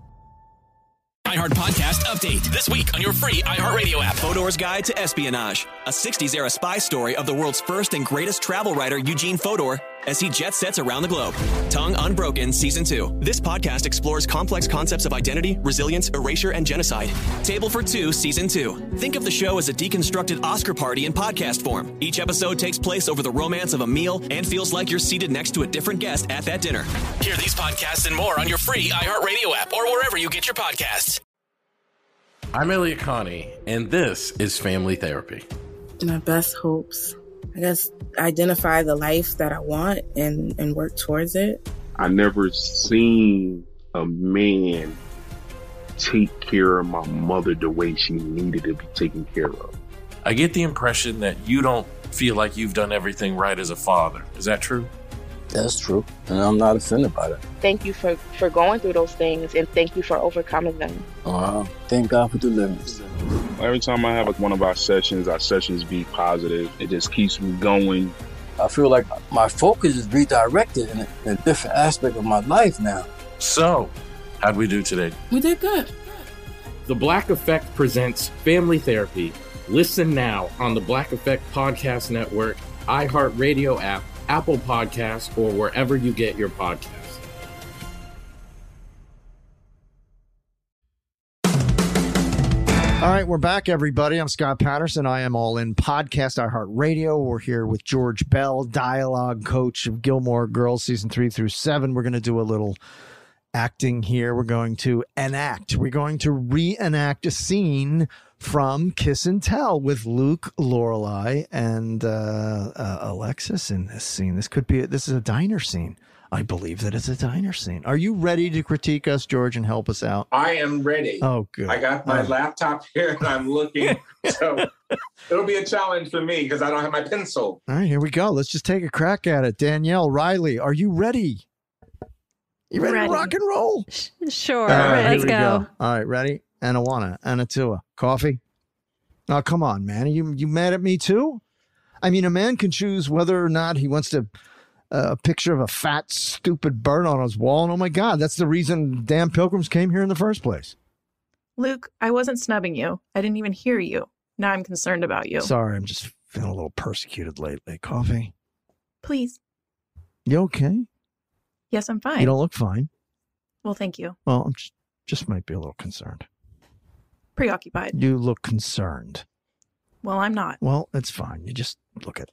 [SPEAKER 1] iHeart Podcast Update. This week on your free iHeartRadio app. Fodor's Guide to Espionage. A sixties-era spy story of the world's first and greatest travel writer, Eugene Fodor, as he jet sets around the globe. Tongue Unbroken Season two. This podcast explores complex concepts of identity, resilience, erasure, and genocide. Table for Two Season two. Think of the show as a deconstructed Oscar party in podcast form. Each episode takes place over the romance of a meal and feels like you're seated next to a different guest at that dinner. Hear these podcasts and more on your free iHeartRadio app or wherever you get your podcasts.
[SPEAKER 17] I'm Elliot Connie, and this is Family Therapy.
[SPEAKER 13] My best hopes, I guess, identify the life that I want and, and work towards it.
[SPEAKER 14] I never seen a man take care of my mother the way she needed to be taken care of.
[SPEAKER 12] I get the impression that you don't feel like you've done everything right as a father. Is that true?
[SPEAKER 15] That's true, and I'm not offended by that.
[SPEAKER 16] Thank you for, for going through those things, and thank you for overcoming them.
[SPEAKER 15] Wow. Thank God for deliverance.
[SPEAKER 14] Every time I have like one of our sessions, our sessions be positive. It just keeps me going.
[SPEAKER 15] I feel like my focus is redirected in a, in a different aspect of my life now.
[SPEAKER 12] So, how'd we do today?
[SPEAKER 22] We did good.
[SPEAKER 17] The Black Effect presents Family Therapy. Listen now on the Black Effect Podcast Network, iHeartRadio app, Apple Podcasts, or wherever you get your podcasts.
[SPEAKER 2] All right, we're back, everybody. I'm Scott Patterson. I am All In Podcast, iHeartRadio. We're here with George Bell, dialogue coach of Gilmore Girls, season three through seven. We're going to do a little acting here. We're going to enact. We're going to reenact a scene from Kiss and Tell with Luke, Lorelai, and uh, uh, Alexis in this scene. This could be, this is a diner scene. I believe that it's a diner scene. Are you ready to critique us, George, and help us out?
[SPEAKER 10] I am ready.
[SPEAKER 2] Oh, good.
[SPEAKER 10] I got my
[SPEAKER 2] Oh.
[SPEAKER 10] laptop here and I'm looking. So it'll be a challenge for me because I don't have my pencil.
[SPEAKER 2] All right, here we go. Let's just take a crack at it. Danielle, Riley, are you ready? You ready,
[SPEAKER 5] Ready.
[SPEAKER 2] to rock and roll?
[SPEAKER 5] Sure.
[SPEAKER 2] All right,
[SPEAKER 5] Let's
[SPEAKER 2] here we
[SPEAKER 5] go.
[SPEAKER 2] All right, ready? Anawana, Anatua. Coffee? Oh, come on, man. Are you, you mad at me too? I mean, a man can choose whether or not he wants to uh, a picture of a fat, stupid bird on his wall. And oh my God, that's the reason damn pilgrims came here in the first place.
[SPEAKER 5] Luke, I wasn't snubbing you. I didn't even hear you. Now I'm concerned about you.
[SPEAKER 2] Sorry, I'm just feeling a little persecuted lately. Coffee?
[SPEAKER 5] Please.
[SPEAKER 2] You okay?
[SPEAKER 5] Yes, I'm fine.
[SPEAKER 2] You don't look fine.
[SPEAKER 5] Well, thank you.
[SPEAKER 2] Well, I'm just, just might be a little concerned.
[SPEAKER 5] Preoccupied.
[SPEAKER 2] You look concerned.
[SPEAKER 5] Well, I'm not.
[SPEAKER 2] Well, it's fine. You just look at.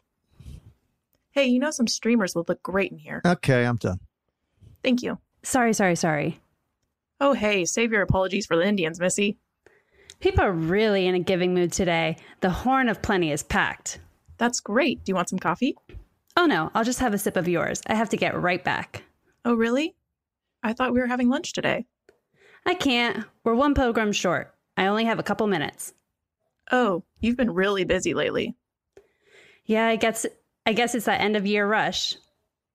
[SPEAKER 5] Hey, you know some streamers would look great in here.
[SPEAKER 2] Okay, I'm done.
[SPEAKER 5] Thank you.
[SPEAKER 23] Sorry, sorry, sorry.
[SPEAKER 5] Oh, hey, save your apologies for the Indians, Missy.
[SPEAKER 23] People are really in a giving mood today. The Horn of Plenty is packed.
[SPEAKER 5] That's great. Do you want some coffee?
[SPEAKER 23] Oh, no, I'll just have a sip of yours. I have to get right back.
[SPEAKER 5] Oh, really? I thought we were having lunch today.
[SPEAKER 23] I can't. We're one pilgrim short. I only have a couple minutes.
[SPEAKER 5] Oh, you've been really busy lately.
[SPEAKER 23] Yeah, I guess I guess it's that end of year rush.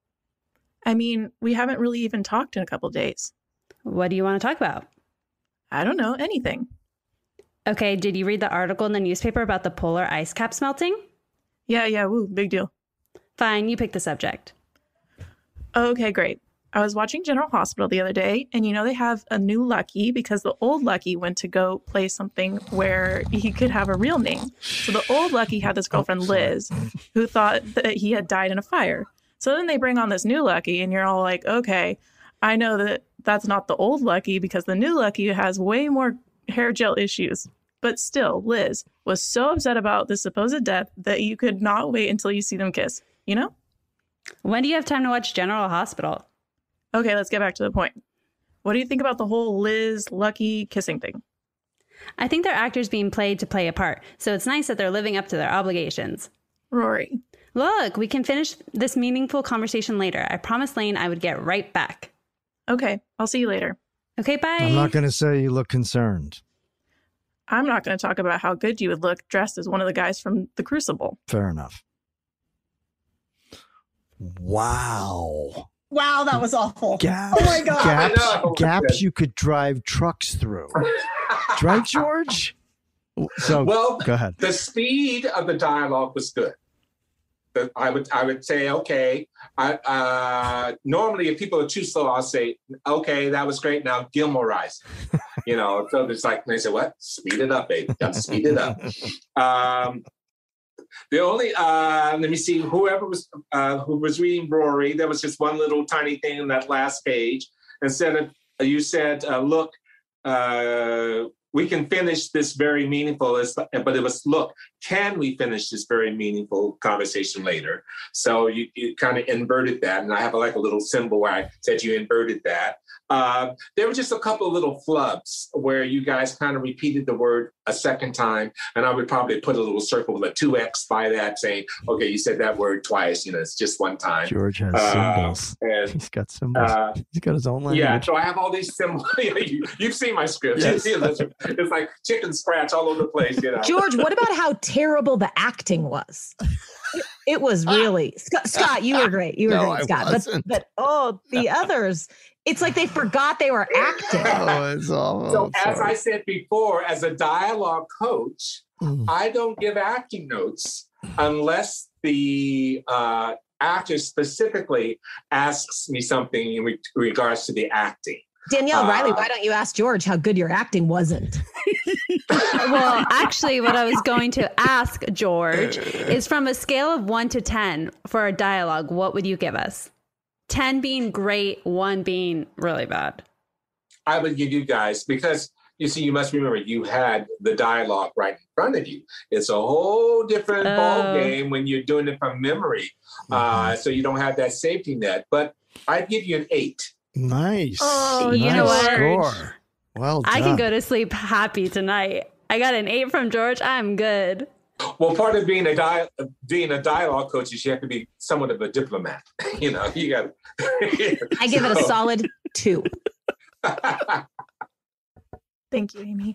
[SPEAKER 5] I mean, we haven't really even talked in a couple days.
[SPEAKER 23] What do you want to talk about?
[SPEAKER 5] I don't know, anything.
[SPEAKER 23] Okay, did you read the article in the newspaper about the polar ice caps melting?
[SPEAKER 5] Yeah, yeah, woo, big deal.
[SPEAKER 23] Fine, you pick the subject.
[SPEAKER 5] Okay, great. I was watching General Hospital the other day, and you know they have a new Lucky because the old Lucky went to go play something where he could have a real name. So the old Lucky had this girlfriend, Liz, who thought that he had died in a fire. So then they bring on this new Lucky, and you're all like, okay, I know that that's not the old Lucky because the new Lucky has way more hair gel issues. But still, Liz was so upset about the supposed death that you could not wait until you see them kiss, you know?
[SPEAKER 23] When do you have time to watch General Hospital?
[SPEAKER 5] Okay, let's get back to the point. What do you think about the whole Liz Lucky kissing thing?
[SPEAKER 23] I think they're actors being played to play a part, so it's nice that they're living up to their obligations.
[SPEAKER 5] Rory.
[SPEAKER 23] Look, we can finish this meaningful conversation later. I promised Lane I would get right back.
[SPEAKER 5] Okay, I'll see you later.
[SPEAKER 23] Okay, bye.
[SPEAKER 2] I'm not going to say you look concerned.
[SPEAKER 5] I'm not going to talk about how good you would look dressed as one of the guys from The Crucible.
[SPEAKER 2] Fair enough. Wow.
[SPEAKER 6] Wow, that was awful.
[SPEAKER 2] Gaps,
[SPEAKER 6] oh my God.
[SPEAKER 2] Gaps, gaps you could drive trucks through. Right, George? So,
[SPEAKER 10] well,
[SPEAKER 2] go ahead.
[SPEAKER 10] The speed of the dialogue was good. The, I would I would say, okay. I, uh, normally, if people are too slow, I'll say, okay, that was great. Now Gilmore-ize. You know, so it's like, they say, what? Speed it up, baby. Got to speed it up. Um, the only, uh, let me see, whoever was uh, who was reading Rory, there was just one little tiny thing in that last page. Instead of, you said, uh, look, uh, we can finish this very meaningful, but it was, look, can we finish this very meaningful conversation later? So you, you kind of inverted that. And I have like a little symbol where I said you inverted that. Uh, there were just a couple of little flubs where you guys kind of repeated the word a second time. And I would probably put a little circle with a two X by that saying, okay, you said that word twice, you know, it's just one time.
[SPEAKER 2] George has
[SPEAKER 10] uh,
[SPEAKER 2] symbols.
[SPEAKER 10] And,
[SPEAKER 2] He's got symbols.
[SPEAKER 10] Uh,
[SPEAKER 2] He's got his own language.
[SPEAKER 10] Yeah, so I have all these symbols. you, you've seen my script.
[SPEAKER 2] Yes.
[SPEAKER 10] It's like chicken scratch all over the place, you know.
[SPEAKER 6] George, what about how terrible the acting was? It was really Scott, Scott, you were great. You were
[SPEAKER 2] No,
[SPEAKER 6] great,
[SPEAKER 2] I
[SPEAKER 6] Scott. But,
[SPEAKER 2] wasn't.
[SPEAKER 6] but oh, the others, it's like they forgot they were acting.
[SPEAKER 2] Oh, it's awful.
[SPEAKER 10] So as I said before, as a dialogue coach,
[SPEAKER 2] Mm.
[SPEAKER 10] I don't give acting notes unless the uh, actor specifically asks me something in re- regards to the acting.
[SPEAKER 6] Danielle,
[SPEAKER 10] Uh,
[SPEAKER 6] Riley, why don't you ask George how good your acting wasn't?
[SPEAKER 23] Well, actually, what I was going to ask George is from a scale of one to ten for a dialogue, what would you give us? ten being great, one being really bad.
[SPEAKER 10] I would give you guys, because you see, you must remember you had the dialogue right in front of you. It's a whole different
[SPEAKER 23] Oh.
[SPEAKER 10] ball game when you're doing it from memory. Uh, so you don't have that safety net. But I'd give you an eight.
[SPEAKER 2] Nice.
[SPEAKER 23] Oh,
[SPEAKER 2] nice
[SPEAKER 23] you know what?
[SPEAKER 2] score. Well done.
[SPEAKER 23] I can go to sleep happy tonight. I got an eight from George. I'm good.
[SPEAKER 10] Well, part of being a di- being a dialogue coach is you have to be somewhat of a diplomat. You know, you got.
[SPEAKER 6] I give it a solid two.
[SPEAKER 5] Thank you, Amy.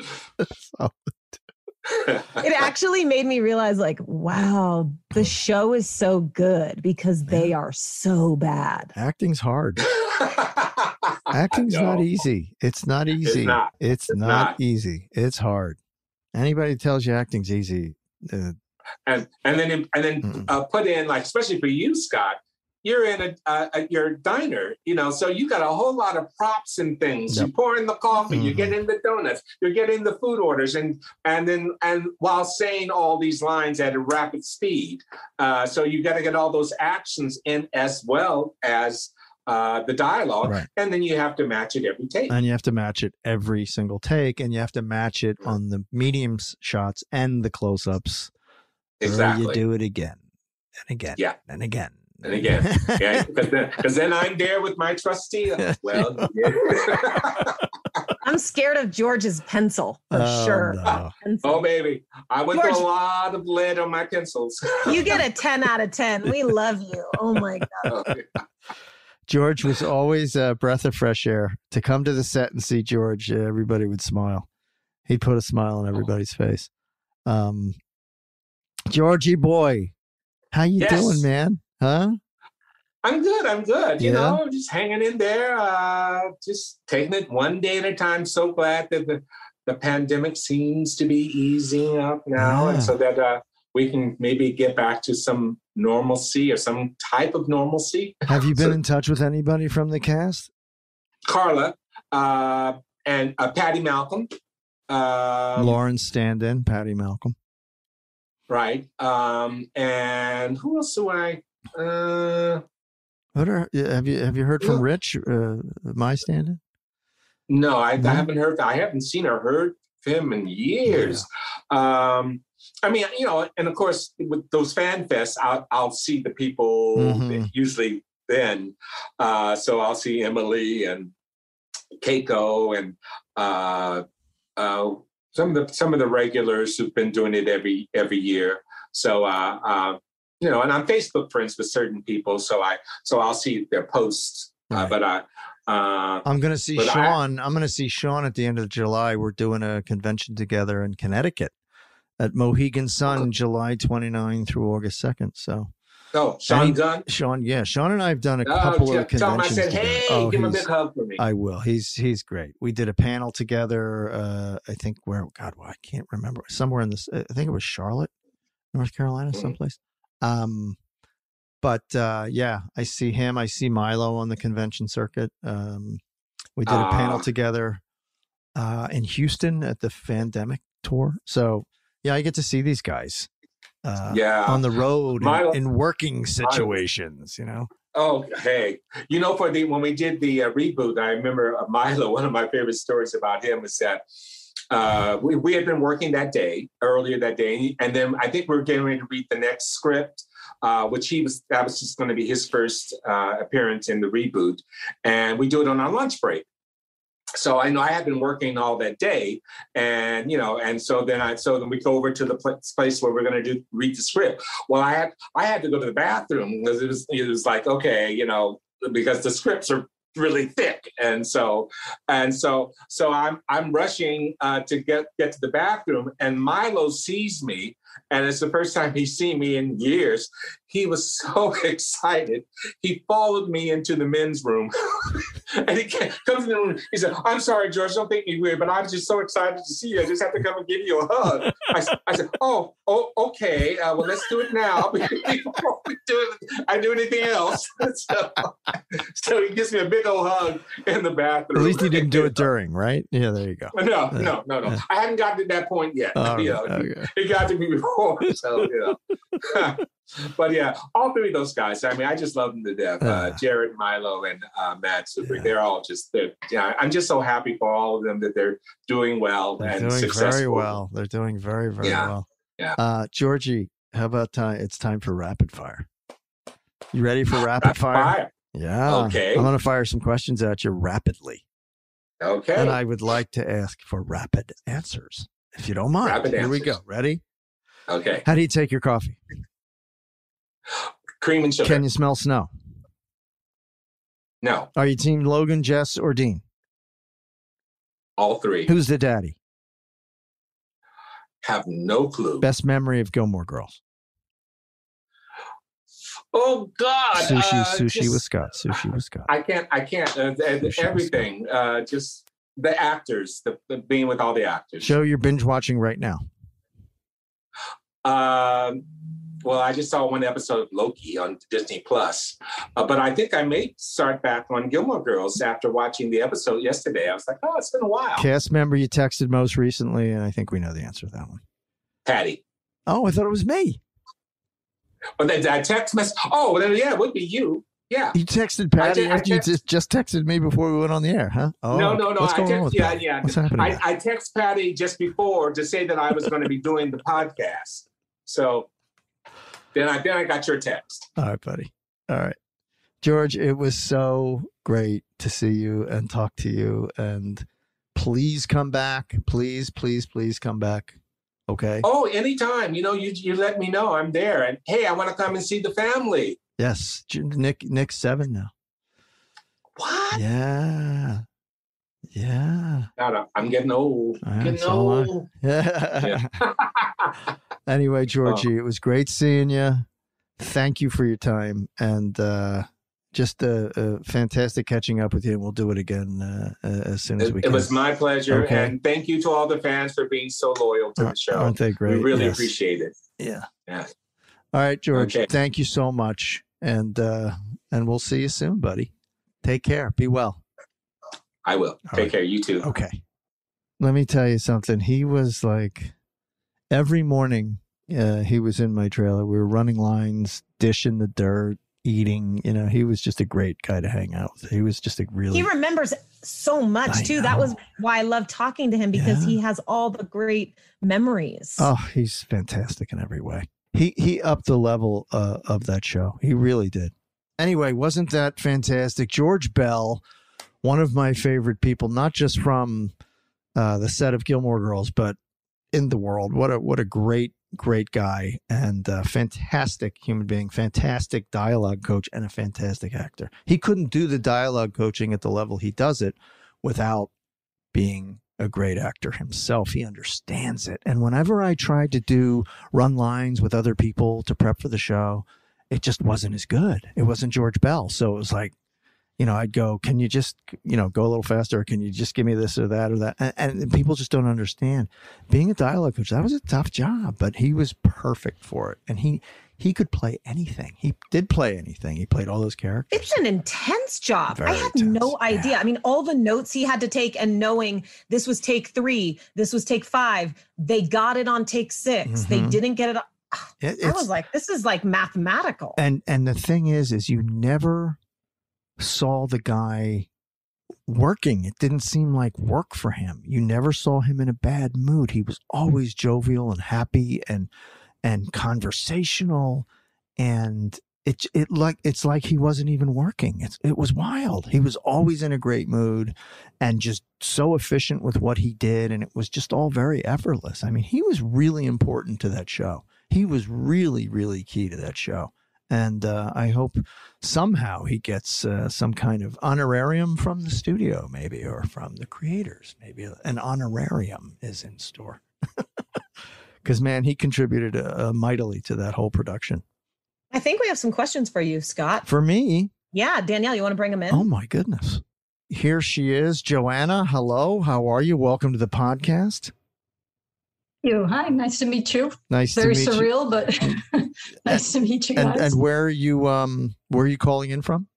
[SPEAKER 6] It actually made me realize, like, wow, the show is so good because they are so bad.
[SPEAKER 2] Acting's hard. Acting's not easy. It's not easy.
[SPEAKER 10] not.
[SPEAKER 2] It's,
[SPEAKER 10] It's
[SPEAKER 2] not,
[SPEAKER 10] not.
[SPEAKER 2] easy. It's hard. Anybody tells you acting's easy, uh,
[SPEAKER 10] and and then and then uh, put in, like, especially for you, Scott, you're in a uh, at your diner, you know, so you got a whole lot of props and things.
[SPEAKER 2] Yep.
[SPEAKER 10] You pour in the coffee,
[SPEAKER 2] Mhm.
[SPEAKER 10] you're getting the donuts, you're getting the food orders, and and then and while saying all these lines at a rapid speed, uh, so you got to get all those actions in as well as uh, the dialogue,
[SPEAKER 2] Right.
[SPEAKER 10] and then you have to match it every take.
[SPEAKER 2] and you have to match it every single take, and you have to match it on the medium s- shots and the close-ups. Or you
[SPEAKER 10] Exactly.
[SPEAKER 2] do it again and again
[SPEAKER 10] Yeah.
[SPEAKER 2] and again.
[SPEAKER 10] And again, yeah, because then, 'cause then I'm there with my trustee. Well, yeah.
[SPEAKER 6] I'm scared of George's pencil for
[SPEAKER 2] Oh,
[SPEAKER 6] sure.
[SPEAKER 2] no.
[SPEAKER 6] Pencil.
[SPEAKER 10] Oh, baby. I went
[SPEAKER 6] George-
[SPEAKER 10] through a lot of lead on my pencils.
[SPEAKER 6] You get a ten out of ten. We love you. Oh my God.
[SPEAKER 2] George was always a breath of fresh air. To come to the set and see George, uh, everybody would smile. He'd put a smile on everybody's face. Um, Georgie boy, how you
[SPEAKER 10] Yes.
[SPEAKER 2] doing, man? Huh?
[SPEAKER 10] I'm good. I'm good. You
[SPEAKER 2] Yeah?
[SPEAKER 10] know, just hanging in there, uh, just taking it one day at a time. So glad that the, the pandemic seems to be easing up now.
[SPEAKER 2] Yeah.
[SPEAKER 10] And so that uh, we can maybe get back to some normalcy or some type of normalcy.
[SPEAKER 2] Have you been
[SPEAKER 10] So-
[SPEAKER 2] in touch with anybody from the cast?
[SPEAKER 10] Carla uh, and uh, Patty Malcolm. Um,
[SPEAKER 2] Lauren stand-in, Patty Malcolm.
[SPEAKER 10] Right. Um, and who else do I? Uh,
[SPEAKER 2] What are, have you have you heard from
[SPEAKER 10] Yeah.
[SPEAKER 2] Rich, uh, my stand-in?
[SPEAKER 10] no, I,
[SPEAKER 2] No?
[SPEAKER 10] I haven't heard. I haven't seen or heard him in years. Um, I mean, you know, and of course, with those fan fests, I'll, I'll see the people
[SPEAKER 2] Mhm.
[SPEAKER 10] usually then. Uh, so I'll see Emily and Keiko and uh, uh, some of the some of the regulars who've been doing it every every year. So uh, uh, you know, and I'm Facebook friends with certain people, so I so I'll see their posts. Uh, but I. Uh,
[SPEAKER 2] I'm going to see
[SPEAKER 10] but I-
[SPEAKER 2] Sean. I'm going to see Sean at the end of July. We're doing a convention together in Connecticut at Mohegan Sun, July twenty-ninth through August second. So,
[SPEAKER 10] Oh, Sean
[SPEAKER 2] And he-
[SPEAKER 10] Gunn?
[SPEAKER 2] Sean, yeah, Sean and I have done a
[SPEAKER 10] Oh,
[SPEAKER 2] couple
[SPEAKER 10] tell-
[SPEAKER 2] of
[SPEAKER 10] tell him I
[SPEAKER 2] conventions
[SPEAKER 10] said,
[SPEAKER 2] together.
[SPEAKER 10] hey,
[SPEAKER 2] Oh,
[SPEAKER 10] give him a
[SPEAKER 2] he's-
[SPEAKER 10] big hug for me.
[SPEAKER 2] I will. He's he's great. We did a panel together. Uh, I think where God, well, I can't remember. Somewhere in this, I think it was Charlotte, North Carolina,
[SPEAKER 10] Mm-hmm.
[SPEAKER 2] someplace. Um, but uh, yeah, I see him. I see Milo on the convention circuit. Um, we did a panel
[SPEAKER 10] Ah.
[SPEAKER 2] together uh, in Houston at the Fandemic tour. So yeah, I get to see these guys. Uh,
[SPEAKER 10] Yeah.
[SPEAKER 2] on the road
[SPEAKER 10] Milo-
[SPEAKER 2] in, in working situations. You know.
[SPEAKER 10] Oh, hey, you know, for the when we did the uh, reboot, I remember uh, Milo. One of my favorite stories about him is that uh, we we had been working that day earlier that day, and then I think we were getting ready to read the next script, uh, which he was that was just going to be his first uh, appearance in the reboot, and we do it on our lunch break. So I know I had been working all that day, and you know, and so then I so then we go over to the pl- place where we're going to do read the script. Well, I had I had to go to the bathroom because it was it was like okay, you know, because the scripts are really thick, and so and so so I'm I'm rushing uh, to get get to the bathroom, and Milo sees me, and it's the first time he's seen me in years. He was so excited. He followed me into the men's room. And he came, comes in the room. He said, I'm sorry, George, don't think me weird, but I'm just so excited to see you. I just have to come and give you a hug. I, s- I said, oh, oh, okay. Uh, well, let's do it now before we do, it, I do anything else. so, so he gives me a big old hug in the bathroom.
[SPEAKER 2] At least he didn't do it during, right? Yeah, there you go.
[SPEAKER 10] No, no, no, no. I hadn't gotten to that point yet.
[SPEAKER 2] All
[SPEAKER 10] you
[SPEAKER 2] right,
[SPEAKER 10] know,
[SPEAKER 2] okay.
[SPEAKER 10] It got to me before. So, you know. But yeah, all three of those guys. I mean, I just love them to death. Uh, Jared, Milo, and uh, Matt Super. They're all just. They're, yeah, I'm just so happy for all of them that they're doing well
[SPEAKER 2] They're
[SPEAKER 10] and
[SPEAKER 2] doing
[SPEAKER 10] successful.
[SPEAKER 2] very well. They're doing very, very
[SPEAKER 10] Yeah,
[SPEAKER 2] well.
[SPEAKER 10] yeah.
[SPEAKER 2] Uh, Georgie, how about time? It's time for rapid fire. You ready for rapid,
[SPEAKER 10] Rapid
[SPEAKER 2] fire?
[SPEAKER 10] fire.
[SPEAKER 2] Yeah.
[SPEAKER 10] Okay.
[SPEAKER 2] I'm going to fire some questions at you rapidly.
[SPEAKER 10] Okay.
[SPEAKER 2] And I would like to ask for rapid answers, if you don't mind.
[SPEAKER 10] Rapid
[SPEAKER 2] Here we
[SPEAKER 10] answers.
[SPEAKER 2] go. Ready?
[SPEAKER 10] Okay.
[SPEAKER 2] How do you take your coffee?
[SPEAKER 10] Cream and sugar.
[SPEAKER 2] Can you smell snow?
[SPEAKER 10] No.
[SPEAKER 2] Are you team Logan, Jess, or Dean?
[SPEAKER 10] All three.
[SPEAKER 2] Who's the daddy?
[SPEAKER 10] Have no clue.
[SPEAKER 2] Best memory of Gilmore Girls?
[SPEAKER 10] Oh God.
[SPEAKER 2] Sushi,
[SPEAKER 10] uh,
[SPEAKER 2] sushi
[SPEAKER 10] just-
[SPEAKER 2] with Scott. Sushi with Scott.
[SPEAKER 10] I can't. I can't. Uh, th-
[SPEAKER 2] Sushi
[SPEAKER 10] everything. Uh, just the actors. The, the being with all the actors.
[SPEAKER 2] Show you're binge watching right now.
[SPEAKER 10] Um, well, I just saw one episode of Loki on Disney Plus, uh, but I think I may start back on Gilmore Girls after watching the episode yesterday. I was like, oh, it's been a while.
[SPEAKER 2] Cast member you texted most recently, and I think we know the answer to that one.
[SPEAKER 10] Patty.
[SPEAKER 2] Oh, I thought it was me.
[SPEAKER 10] But then I text mess. Oh, well, then yeah, it would be you. Yeah.
[SPEAKER 2] You texted Patty
[SPEAKER 10] I te- I
[SPEAKER 2] after you
[SPEAKER 10] text-
[SPEAKER 2] just, just texted me before we went on the air, huh? Oh,
[SPEAKER 10] no, no, no.
[SPEAKER 2] What's
[SPEAKER 10] I
[SPEAKER 2] going on
[SPEAKER 10] text,
[SPEAKER 2] with
[SPEAKER 10] yeah,
[SPEAKER 2] Patty?
[SPEAKER 10] yeah.
[SPEAKER 2] What's happening?
[SPEAKER 10] I,
[SPEAKER 2] there?
[SPEAKER 10] I text Patty just before to say that I was going to be doing the podcast. So then I then I got your text.
[SPEAKER 2] All right, buddy. All right. George, it was so great to see you and talk to you. And please come back. Please, please, please come back. Okay.
[SPEAKER 10] Oh, anytime. You know, you you let me know. I'm there. And hey, I want to come and see the family.
[SPEAKER 2] Yes. J- Nick, Nick's seven now.
[SPEAKER 10] What?
[SPEAKER 2] Yeah. Yeah.
[SPEAKER 10] No, no, I'm getting old.
[SPEAKER 2] Yeah,
[SPEAKER 10] getting
[SPEAKER 2] so am I.
[SPEAKER 10] old.
[SPEAKER 2] Yeah.
[SPEAKER 10] Yeah.
[SPEAKER 2] Anyway, Georgie, it was great seeing you. Thank you for your time. And uh, Just uh, uh, fantastic catching up with you. We'll do it again uh, uh, as soon as
[SPEAKER 10] It,
[SPEAKER 2] we
[SPEAKER 10] it
[SPEAKER 2] can.
[SPEAKER 10] was my pleasure.
[SPEAKER 2] Okay.
[SPEAKER 10] And thank you to all the fans for being so loyal to the show.
[SPEAKER 2] Aren't they great?
[SPEAKER 10] We really
[SPEAKER 2] Yes.
[SPEAKER 10] appreciate it.
[SPEAKER 2] Yeah.
[SPEAKER 10] Yeah.
[SPEAKER 2] All right, George.
[SPEAKER 10] Okay.
[SPEAKER 2] Thank you so much, and uh, and we'll see you soon, buddy. Take care. Be well.
[SPEAKER 10] I will.
[SPEAKER 2] All
[SPEAKER 10] Take
[SPEAKER 2] right.
[SPEAKER 10] care. You too.
[SPEAKER 2] Okay. Let me tell you something. He was like every morning. Uh, he was in my trailer. We were running lines, dishing the dirt, eating. You know, he was just a great guy to hang out with. He was just a really.
[SPEAKER 6] He remembers so much
[SPEAKER 2] I
[SPEAKER 6] too.
[SPEAKER 2] know.
[SPEAKER 6] That was why I love talking to him, because
[SPEAKER 2] Yeah.
[SPEAKER 6] he has all the great memories.
[SPEAKER 2] Oh, he's fantastic in every way. He he upped the level uh, of that show. He really did. Anyway, wasn't that fantastic? George Bell, one of my favorite people, not just from uh, the set of Gilmore Girls, but in the world. What a what a great great guy, and uh, fantastic human being, fantastic dialogue coach, and a fantastic actor. He couldn't do the dialogue coaching at the level he does it without being a great actor himself. He understands it. And whenever I tried to do run lines with other people to prep for the show, it just wasn't as good. It wasn't George Bell. So it was like, you know, I'd go, can you just, you know, go a little faster? Or can you just give me this or that or that? And, and people just don't understand. Being a dialogue coach, that was a tough job, but he was perfect for it. And he he could play anything. He did play anything. He played all those characters.
[SPEAKER 6] It's an intense job.
[SPEAKER 2] Very
[SPEAKER 6] I had no idea. I mean, all the notes he had to take, and knowing this was take three, this was take five. They got it on take six. They
[SPEAKER 2] Mhm.
[SPEAKER 6] didn't get it on.
[SPEAKER 2] It-
[SPEAKER 6] I
[SPEAKER 2] it's-
[SPEAKER 6] was like, this is like mathematical.
[SPEAKER 2] And and the thing is, is you never saw the guy working. It didn't seem like work for him. You never saw him in a bad mood. He was always jovial and happy and and conversational, and it it like it's like he wasn't even working. It's it was wild. He was always in a great mood and just so efficient with what he did, and it was just all very effortless. I mean, he was really important to that show. He was really, really key to that show. And uh, I hope somehow he gets uh, some kind of honorarium from the studio, maybe, or from the creators. Maybe an honorarium is in store. Because, man, he contributed uh, mightily to that whole production.
[SPEAKER 6] I think we have some questions for you, Scott.
[SPEAKER 2] For me,
[SPEAKER 6] Yeah, Danielle, you want to bring them in?
[SPEAKER 2] oh, my goodness. Here she is. Joanna, hello. How are you? Welcome to the podcast.
[SPEAKER 3] You. Hi, nice to meet you.
[SPEAKER 2] Nice to
[SPEAKER 3] Very
[SPEAKER 2] meet you.
[SPEAKER 3] surreal, but nice to meet you
[SPEAKER 2] And,
[SPEAKER 3] guys.
[SPEAKER 2] and where are you, um, where are you calling in from?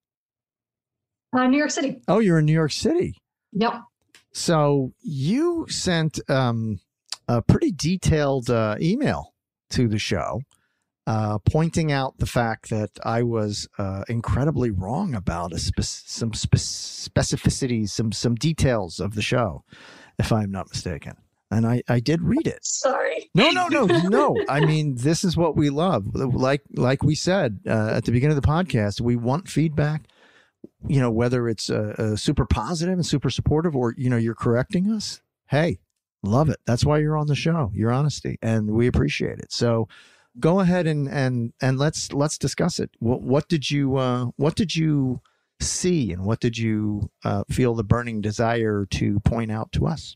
[SPEAKER 3] uh, New York City.
[SPEAKER 2] Oh, you're in New York City.
[SPEAKER 3] Yep.
[SPEAKER 2] So you sent um, a pretty detailed uh, email to the show, uh, pointing out the fact that I was uh, incredibly wrong about a spe- some spe- specificities, some some details of the show, if I'm not mistaken. And I, I did read it.
[SPEAKER 3] Sorry.
[SPEAKER 2] No, no, no, no. I mean, this is what we love. Like like we said uh, at the beginning of the podcast, we want feedback. You know, whether it's uh, uh, super positive and super supportive, or you know, you're correcting us. Hey, love it. That's why you're on the show. Your honesty, and we appreciate it. So, go ahead and and and let's let's discuss it. What, what did you uh, what did you see, and what did you uh, feel the burning desire to point out to us?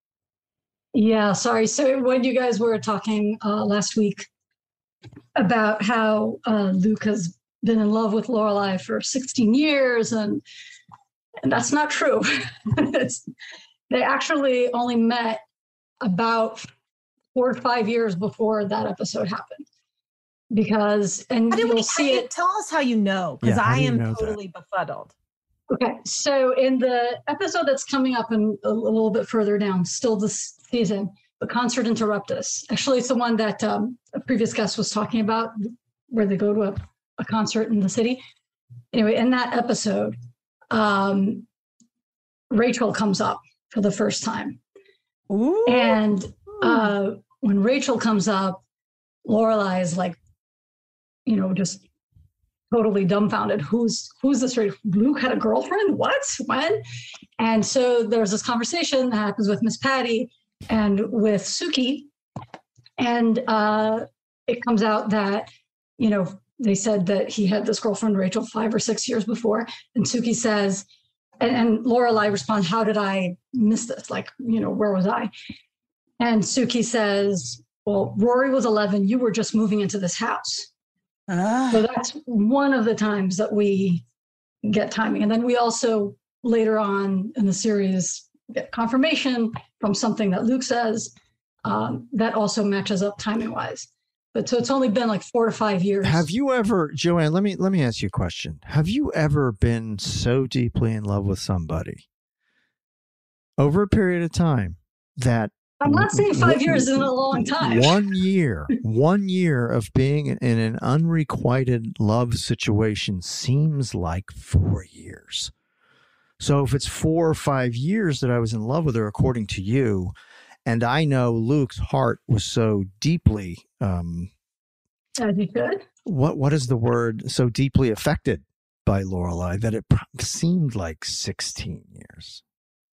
[SPEAKER 3] Yeah, sorry. So when you guys were talking uh, last week about how uh, Luke has been in love with Lorelai for sixteen years, and and that's not true. It's, they actually only met about four or five years before that episode happened. Because, and
[SPEAKER 6] How do
[SPEAKER 3] you'll
[SPEAKER 6] we,
[SPEAKER 3] see
[SPEAKER 6] how do you-
[SPEAKER 3] it.
[SPEAKER 6] Tell us how you know, because
[SPEAKER 3] Yeah, how
[SPEAKER 6] I
[SPEAKER 3] do you
[SPEAKER 6] am
[SPEAKER 3] know that?
[SPEAKER 6] totally befuddled.
[SPEAKER 3] Okay, so in the episode that's coming up in a little bit further down, still this season, The Concert Interruptus. Actually, it's the one that um, a previous guest was talking about, where they go to a, a concert in the city. Anyway, in that episode, um, Rachel comes up for the first time.
[SPEAKER 6] Ooh.
[SPEAKER 3] And uh, when Rachel comes up, Lorelai is like, you know, just totally dumbfounded. Who's who's this? Luke had a girlfriend? What? When? And so there's this conversation that happens with Miss Patty and with Suki, and uh, it comes out that, you know, they said that he had this girlfriend Rachel five or six years before, and Suki says, and, and Lorelai responds, "How did I miss this? Like, you know, where was I?" And Suki says, "Well, Rory was eleven. You were just moving into this house." So that's one of the times that we get timing. And then we also later on in the series get confirmation from something that Luke says um, that also matches up timing wise. But so it's only been like four to five years.
[SPEAKER 2] Have you ever, Joanne, let me let me ask you a question. Have you ever been so deeply in love with somebody over a period of time that
[SPEAKER 3] I'm not saying five years isn't a long time.
[SPEAKER 2] One year, one year of being in an unrequited love situation seems like four years. So if it's four or five years that I was in love with her, according to you, and I know Luke's heart was so deeply, um,
[SPEAKER 3] as you should.
[SPEAKER 2] What what is the word? So deeply affected by Lorelai that it seemed like sixteen years.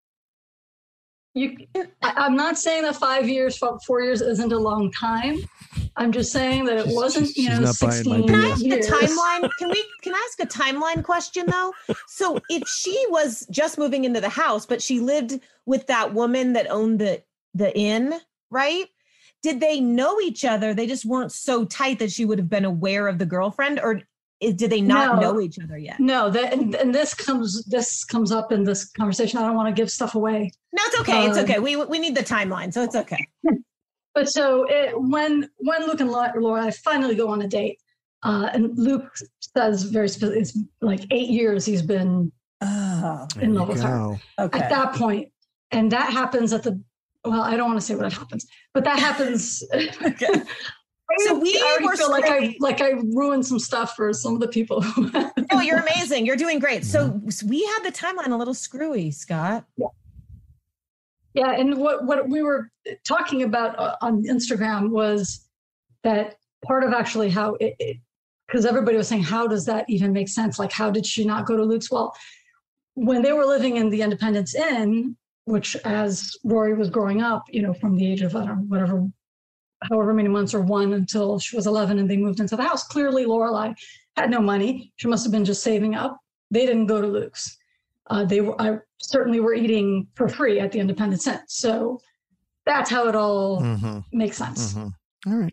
[SPEAKER 3] You, I, I'm not saying that five years, four years isn't a long time. I'm just saying that it wasn't, you know, sixteen
[SPEAKER 4] Can I ask
[SPEAKER 3] years.
[SPEAKER 4] a timeline? Can we? Can I ask a timeline question though? So if she was just moving into the house, but she lived with that woman that owned the the inn, right? Did they know each other? They just weren't so tight that she would have been aware of the girlfriend, or is, did they not
[SPEAKER 3] No.
[SPEAKER 4] know each other yet?
[SPEAKER 3] No, that and, and this comes this comes up in this conversation. I don't want to give stuff away.
[SPEAKER 4] No, it's okay. It's
[SPEAKER 3] Um,
[SPEAKER 4] okay. We we need the timeline, so it's okay.
[SPEAKER 3] But so it, when when Luke and Laura Laura finally go on a date, uh, and Luke says very specific, it's like eight years he's been
[SPEAKER 4] oh,
[SPEAKER 3] in love with her.
[SPEAKER 4] Okay.
[SPEAKER 3] At that point, and that happens at the well, I don't want to say what happens, but that happens.
[SPEAKER 4] Okay. So we
[SPEAKER 3] I already
[SPEAKER 4] were
[SPEAKER 3] feel like I
[SPEAKER 4] screaming-
[SPEAKER 3] like I ruined some stuff for some of the people. who
[SPEAKER 4] No, you're amazing. You're doing great. So we had the timeline a little screwy, Scott.
[SPEAKER 3] Yeah. Yeah, and what, what we were talking about uh, on Instagram was that part of actually how it, because everybody was saying, how does that even make sense? Like, how did she not go to Luke's? Well, when they were living in the Independence Inn, which as Rory was growing up, you know, from the age of, I don't know, whatever, however many months or one until she was eleven and they moved into the house, clearly Lorelai had no money. She must have been just saving up. They didn't go to Luke's. Uh, they were I certainly were eating for free at the Independence Inn. So that's how it all
[SPEAKER 2] Mhm.
[SPEAKER 3] makes sense.
[SPEAKER 2] Mhm. All right.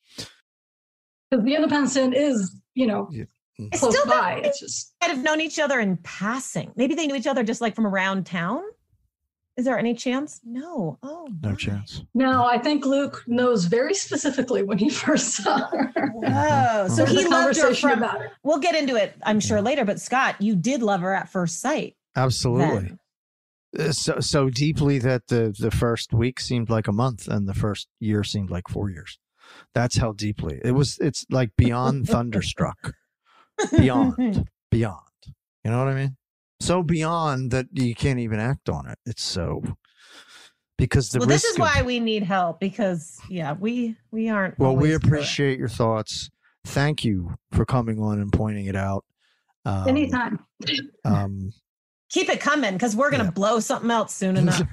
[SPEAKER 3] Because the Independence Inn is, you know,
[SPEAKER 4] I
[SPEAKER 3] close
[SPEAKER 4] still
[SPEAKER 3] by.
[SPEAKER 4] think
[SPEAKER 3] It's just
[SPEAKER 4] they might have known each other in passing. Maybe they knew each other just like from around town. Is there any chance? No. Oh,
[SPEAKER 2] No chance.
[SPEAKER 3] no. I think Luke knows very specifically when he first saw her.
[SPEAKER 4] Oh, so
[SPEAKER 3] There's
[SPEAKER 4] he
[SPEAKER 3] a
[SPEAKER 4] loved her
[SPEAKER 3] conversation
[SPEAKER 4] from.
[SPEAKER 3] about it.
[SPEAKER 4] We'll get into it, I'm sure, later. But Scott, you did love her at first sight.
[SPEAKER 2] Absolutely. Uh, So so deeply that the the first week seemed like a month and the first year seemed like four years. That's how deeply it was. It's like beyond thunderstruck, beyond, beyond. You know what I mean? So beyond that you can't even act on it. It's so because the
[SPEAKER 4] well,
[SPEAKER 2] risk.
[SPEAKER 4] this is
[SPEAKER 2] of-
[SPEAKER 4] why we need help because yeah, we we aren't.
[SPEAKER 2] well, we
[SPEAKER 4] always through it.
[SPEAKER 2] appreciate your thoughts. Thank you for coming on and pointing it out. Um,
[SPEAKER 3] Anytime.
[SPEAKER 2] Um,
[SPEAKER 4] Keep it coming because we're gonna blow something else soon enough.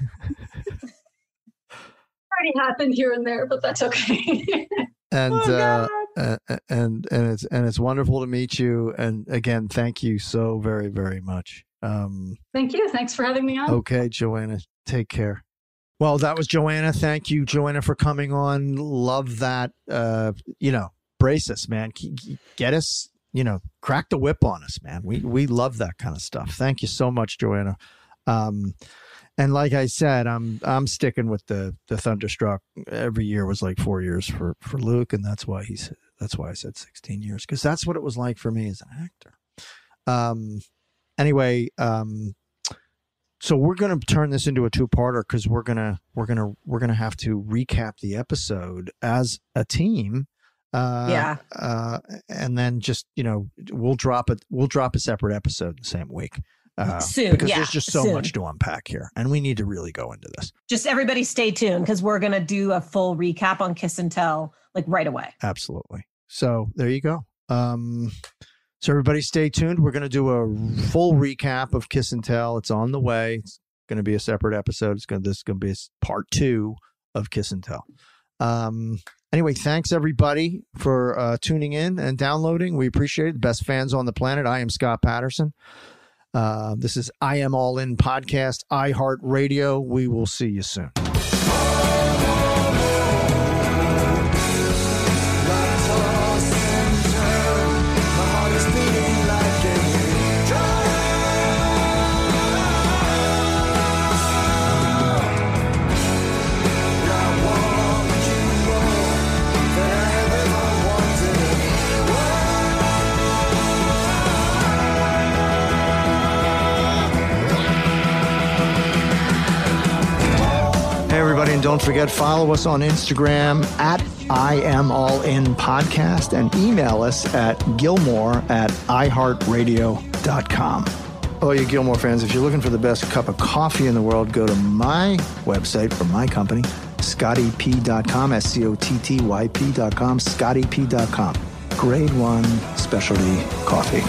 [SPEAKER 3] Already happened here and there, but that's okay.
[SPEAKER 2] and
[SPEAKER 4] Oh,
[SPEAKER 2] uh, uh, and and it's and it's wonderful to meet you. And again, thank you so very very much. Um,
[SPEAKER 3] Thank you. Thanks for having me on.
[SPEAKER 2] okay, Joanna, take care. Well, that was Joanna. Thank you, Joanna, for coming on. Love that. Uh, you know, brace us, man. Get us. You know, crack the whip on us, man. We we love that kind of stuff. Thank you so much, Joanna. Um, and like I said, I'm I'm sticking with the the Thunderstruck. Every year was like four years for for Luke, and that's why he's that's why I said sixteen years because that's what it was like for me as an actor. Um, anyway, um, so we're gonna turn this into a two-parter because we're gonna we're gonna we're gonna have to recap the episode as a team. Uh,
[SPEAKER 4] Yeah.
[SPEAKER 2] Uh, and then just, you know, we'll drop it. We'll drop a separate episode the same week. Uh,
[SPEAKER 4] Soon,
[SPEAKER 2] because
[SPEAKER 4] yeah,
[SPEAKER 2] there's just so
[SPEAKER 4] soon.
[SPEAKER 2] much to unpack here and we need to really go into this.
[SPEAKER 4] Just everybody stay tuned because we're gonna do a full recap on Kiss and Tell like right away.
[SPEAKER 2] Absolutely. So there you go. Um, so everybody stay tuned. We're going to do a full recap of Kiss and Tell. It's on the way. It's going to be a separate episode. It's going to, this is going to be a part two of Kiss and Tell. Um, Anyway, thanks everybody for uh, tuning in and downloading. We appreciate it. The best fans on the planet. I am Scott Patterson. Uh, this is I Am All In Podcast, iHeartRadio. We will see you soon.
[SPEAKER 7] My heart is beating like a
[SPEAKER 2] everybody. And don't forget, follow us on Instagram at I Am All In Podcast and email us at Gilmore at i heart radio dot com. Oh, you Gilmore fans, if you're looking for the best cup of coffee in the world, go to my website for my company, scotty p dot com, S C O T T Y P dot com, scotty p dot com. Grade one specialty coffee.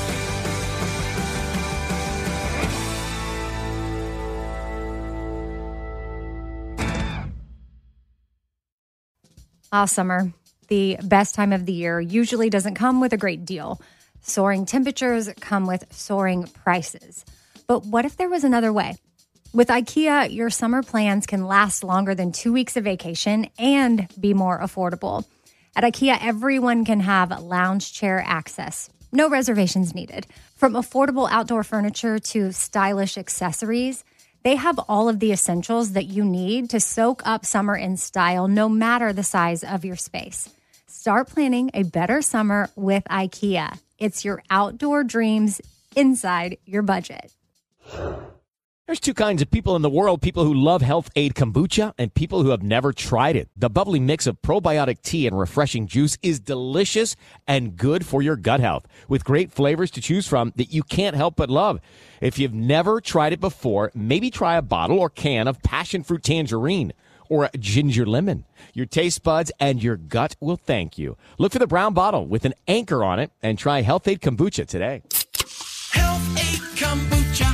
[SPEAKER 7] Ah, summer, the best time of the year, usually doesn't come with a great deal. Soaring temperatures come with soaring prices. But what if there was another way? With IKEA, your summer plans can last longer than two weeks of vacation and be more affordable. At IKEA, everyone can have lounge chair access. No reservations needed. From affordable outdoor furniture to stylish accessories, they have all of the essentials that you need to soak up summer in style, no matter the size of your space. Start planning a better summer with IKEA. It's your outdoor dreams inside your budget.
[SPEAKER 8] There's two kinds of people in the world, people who love Health Aid Kombucha and people who have never tried it. The bubbly mix of probiotic tea and refreshing juice is delicious and good for your gut health, with great flavors to choose from that you can't help but love. If you've never tried it before, maybe try a bottle or can of passion fruit tangerine or a ginger lemon. Your taste buds and your gut will thank you. Look for the brown bottle with an anchor on it and try Health Aid Kombucha today.
[SPEAKER 18] Health Aid Kombucha.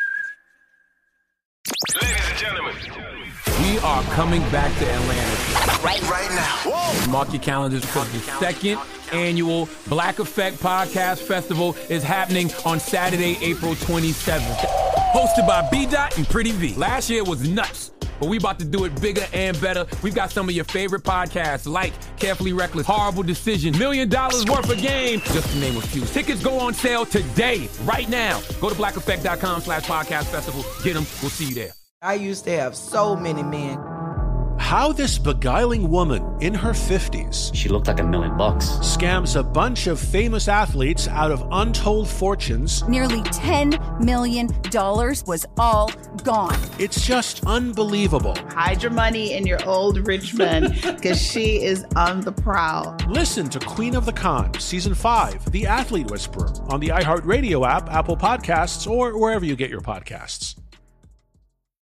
[SPEAKER 24] Ladies and gentlemen,
[SPEAKER 25] we are coming back to Atlanta.
[SPEAKER 18] Right, right now. Whoa.
[SPEAKER 25] Mark your calendars because the second annual Black Effect Podcast Festival is happening on Saturday, April twenty-seventh. Hosted by B-Dot and Pretty V. Last year was nuts, but we about to do it bigger and better. We've got some of your favorite podcasts like Carefully Reckless, Horrible Decision, Million Dollars Worth of Game, just to name a few. Tickets go on sale today, right now. Go to black effect dot com slash podcast festival. Get them. We'll see you there.
[SPEAKER 26] I used to have so many men.
[SPEAKER 27] How this beguiling woman in her fifties,
[SPEAKER 28] she looked like a million bucks,
[SPEAKER 27] scams a bunch of famous athletes out of untold fortunes.
[SPEAKER 29] Nearly ten million dollars was all gone.
[SPEAKER 27] It's just unbelievable.
[SPEAKER 30] Hide your money in your old rich man, because she is on the prowl.
[SPEAKER 27] Listen to Queen of the Con, Season five, The Athlete Whisperer, on the iHeartRadio app, Apple Podcasts, or wherever you get your podcasts.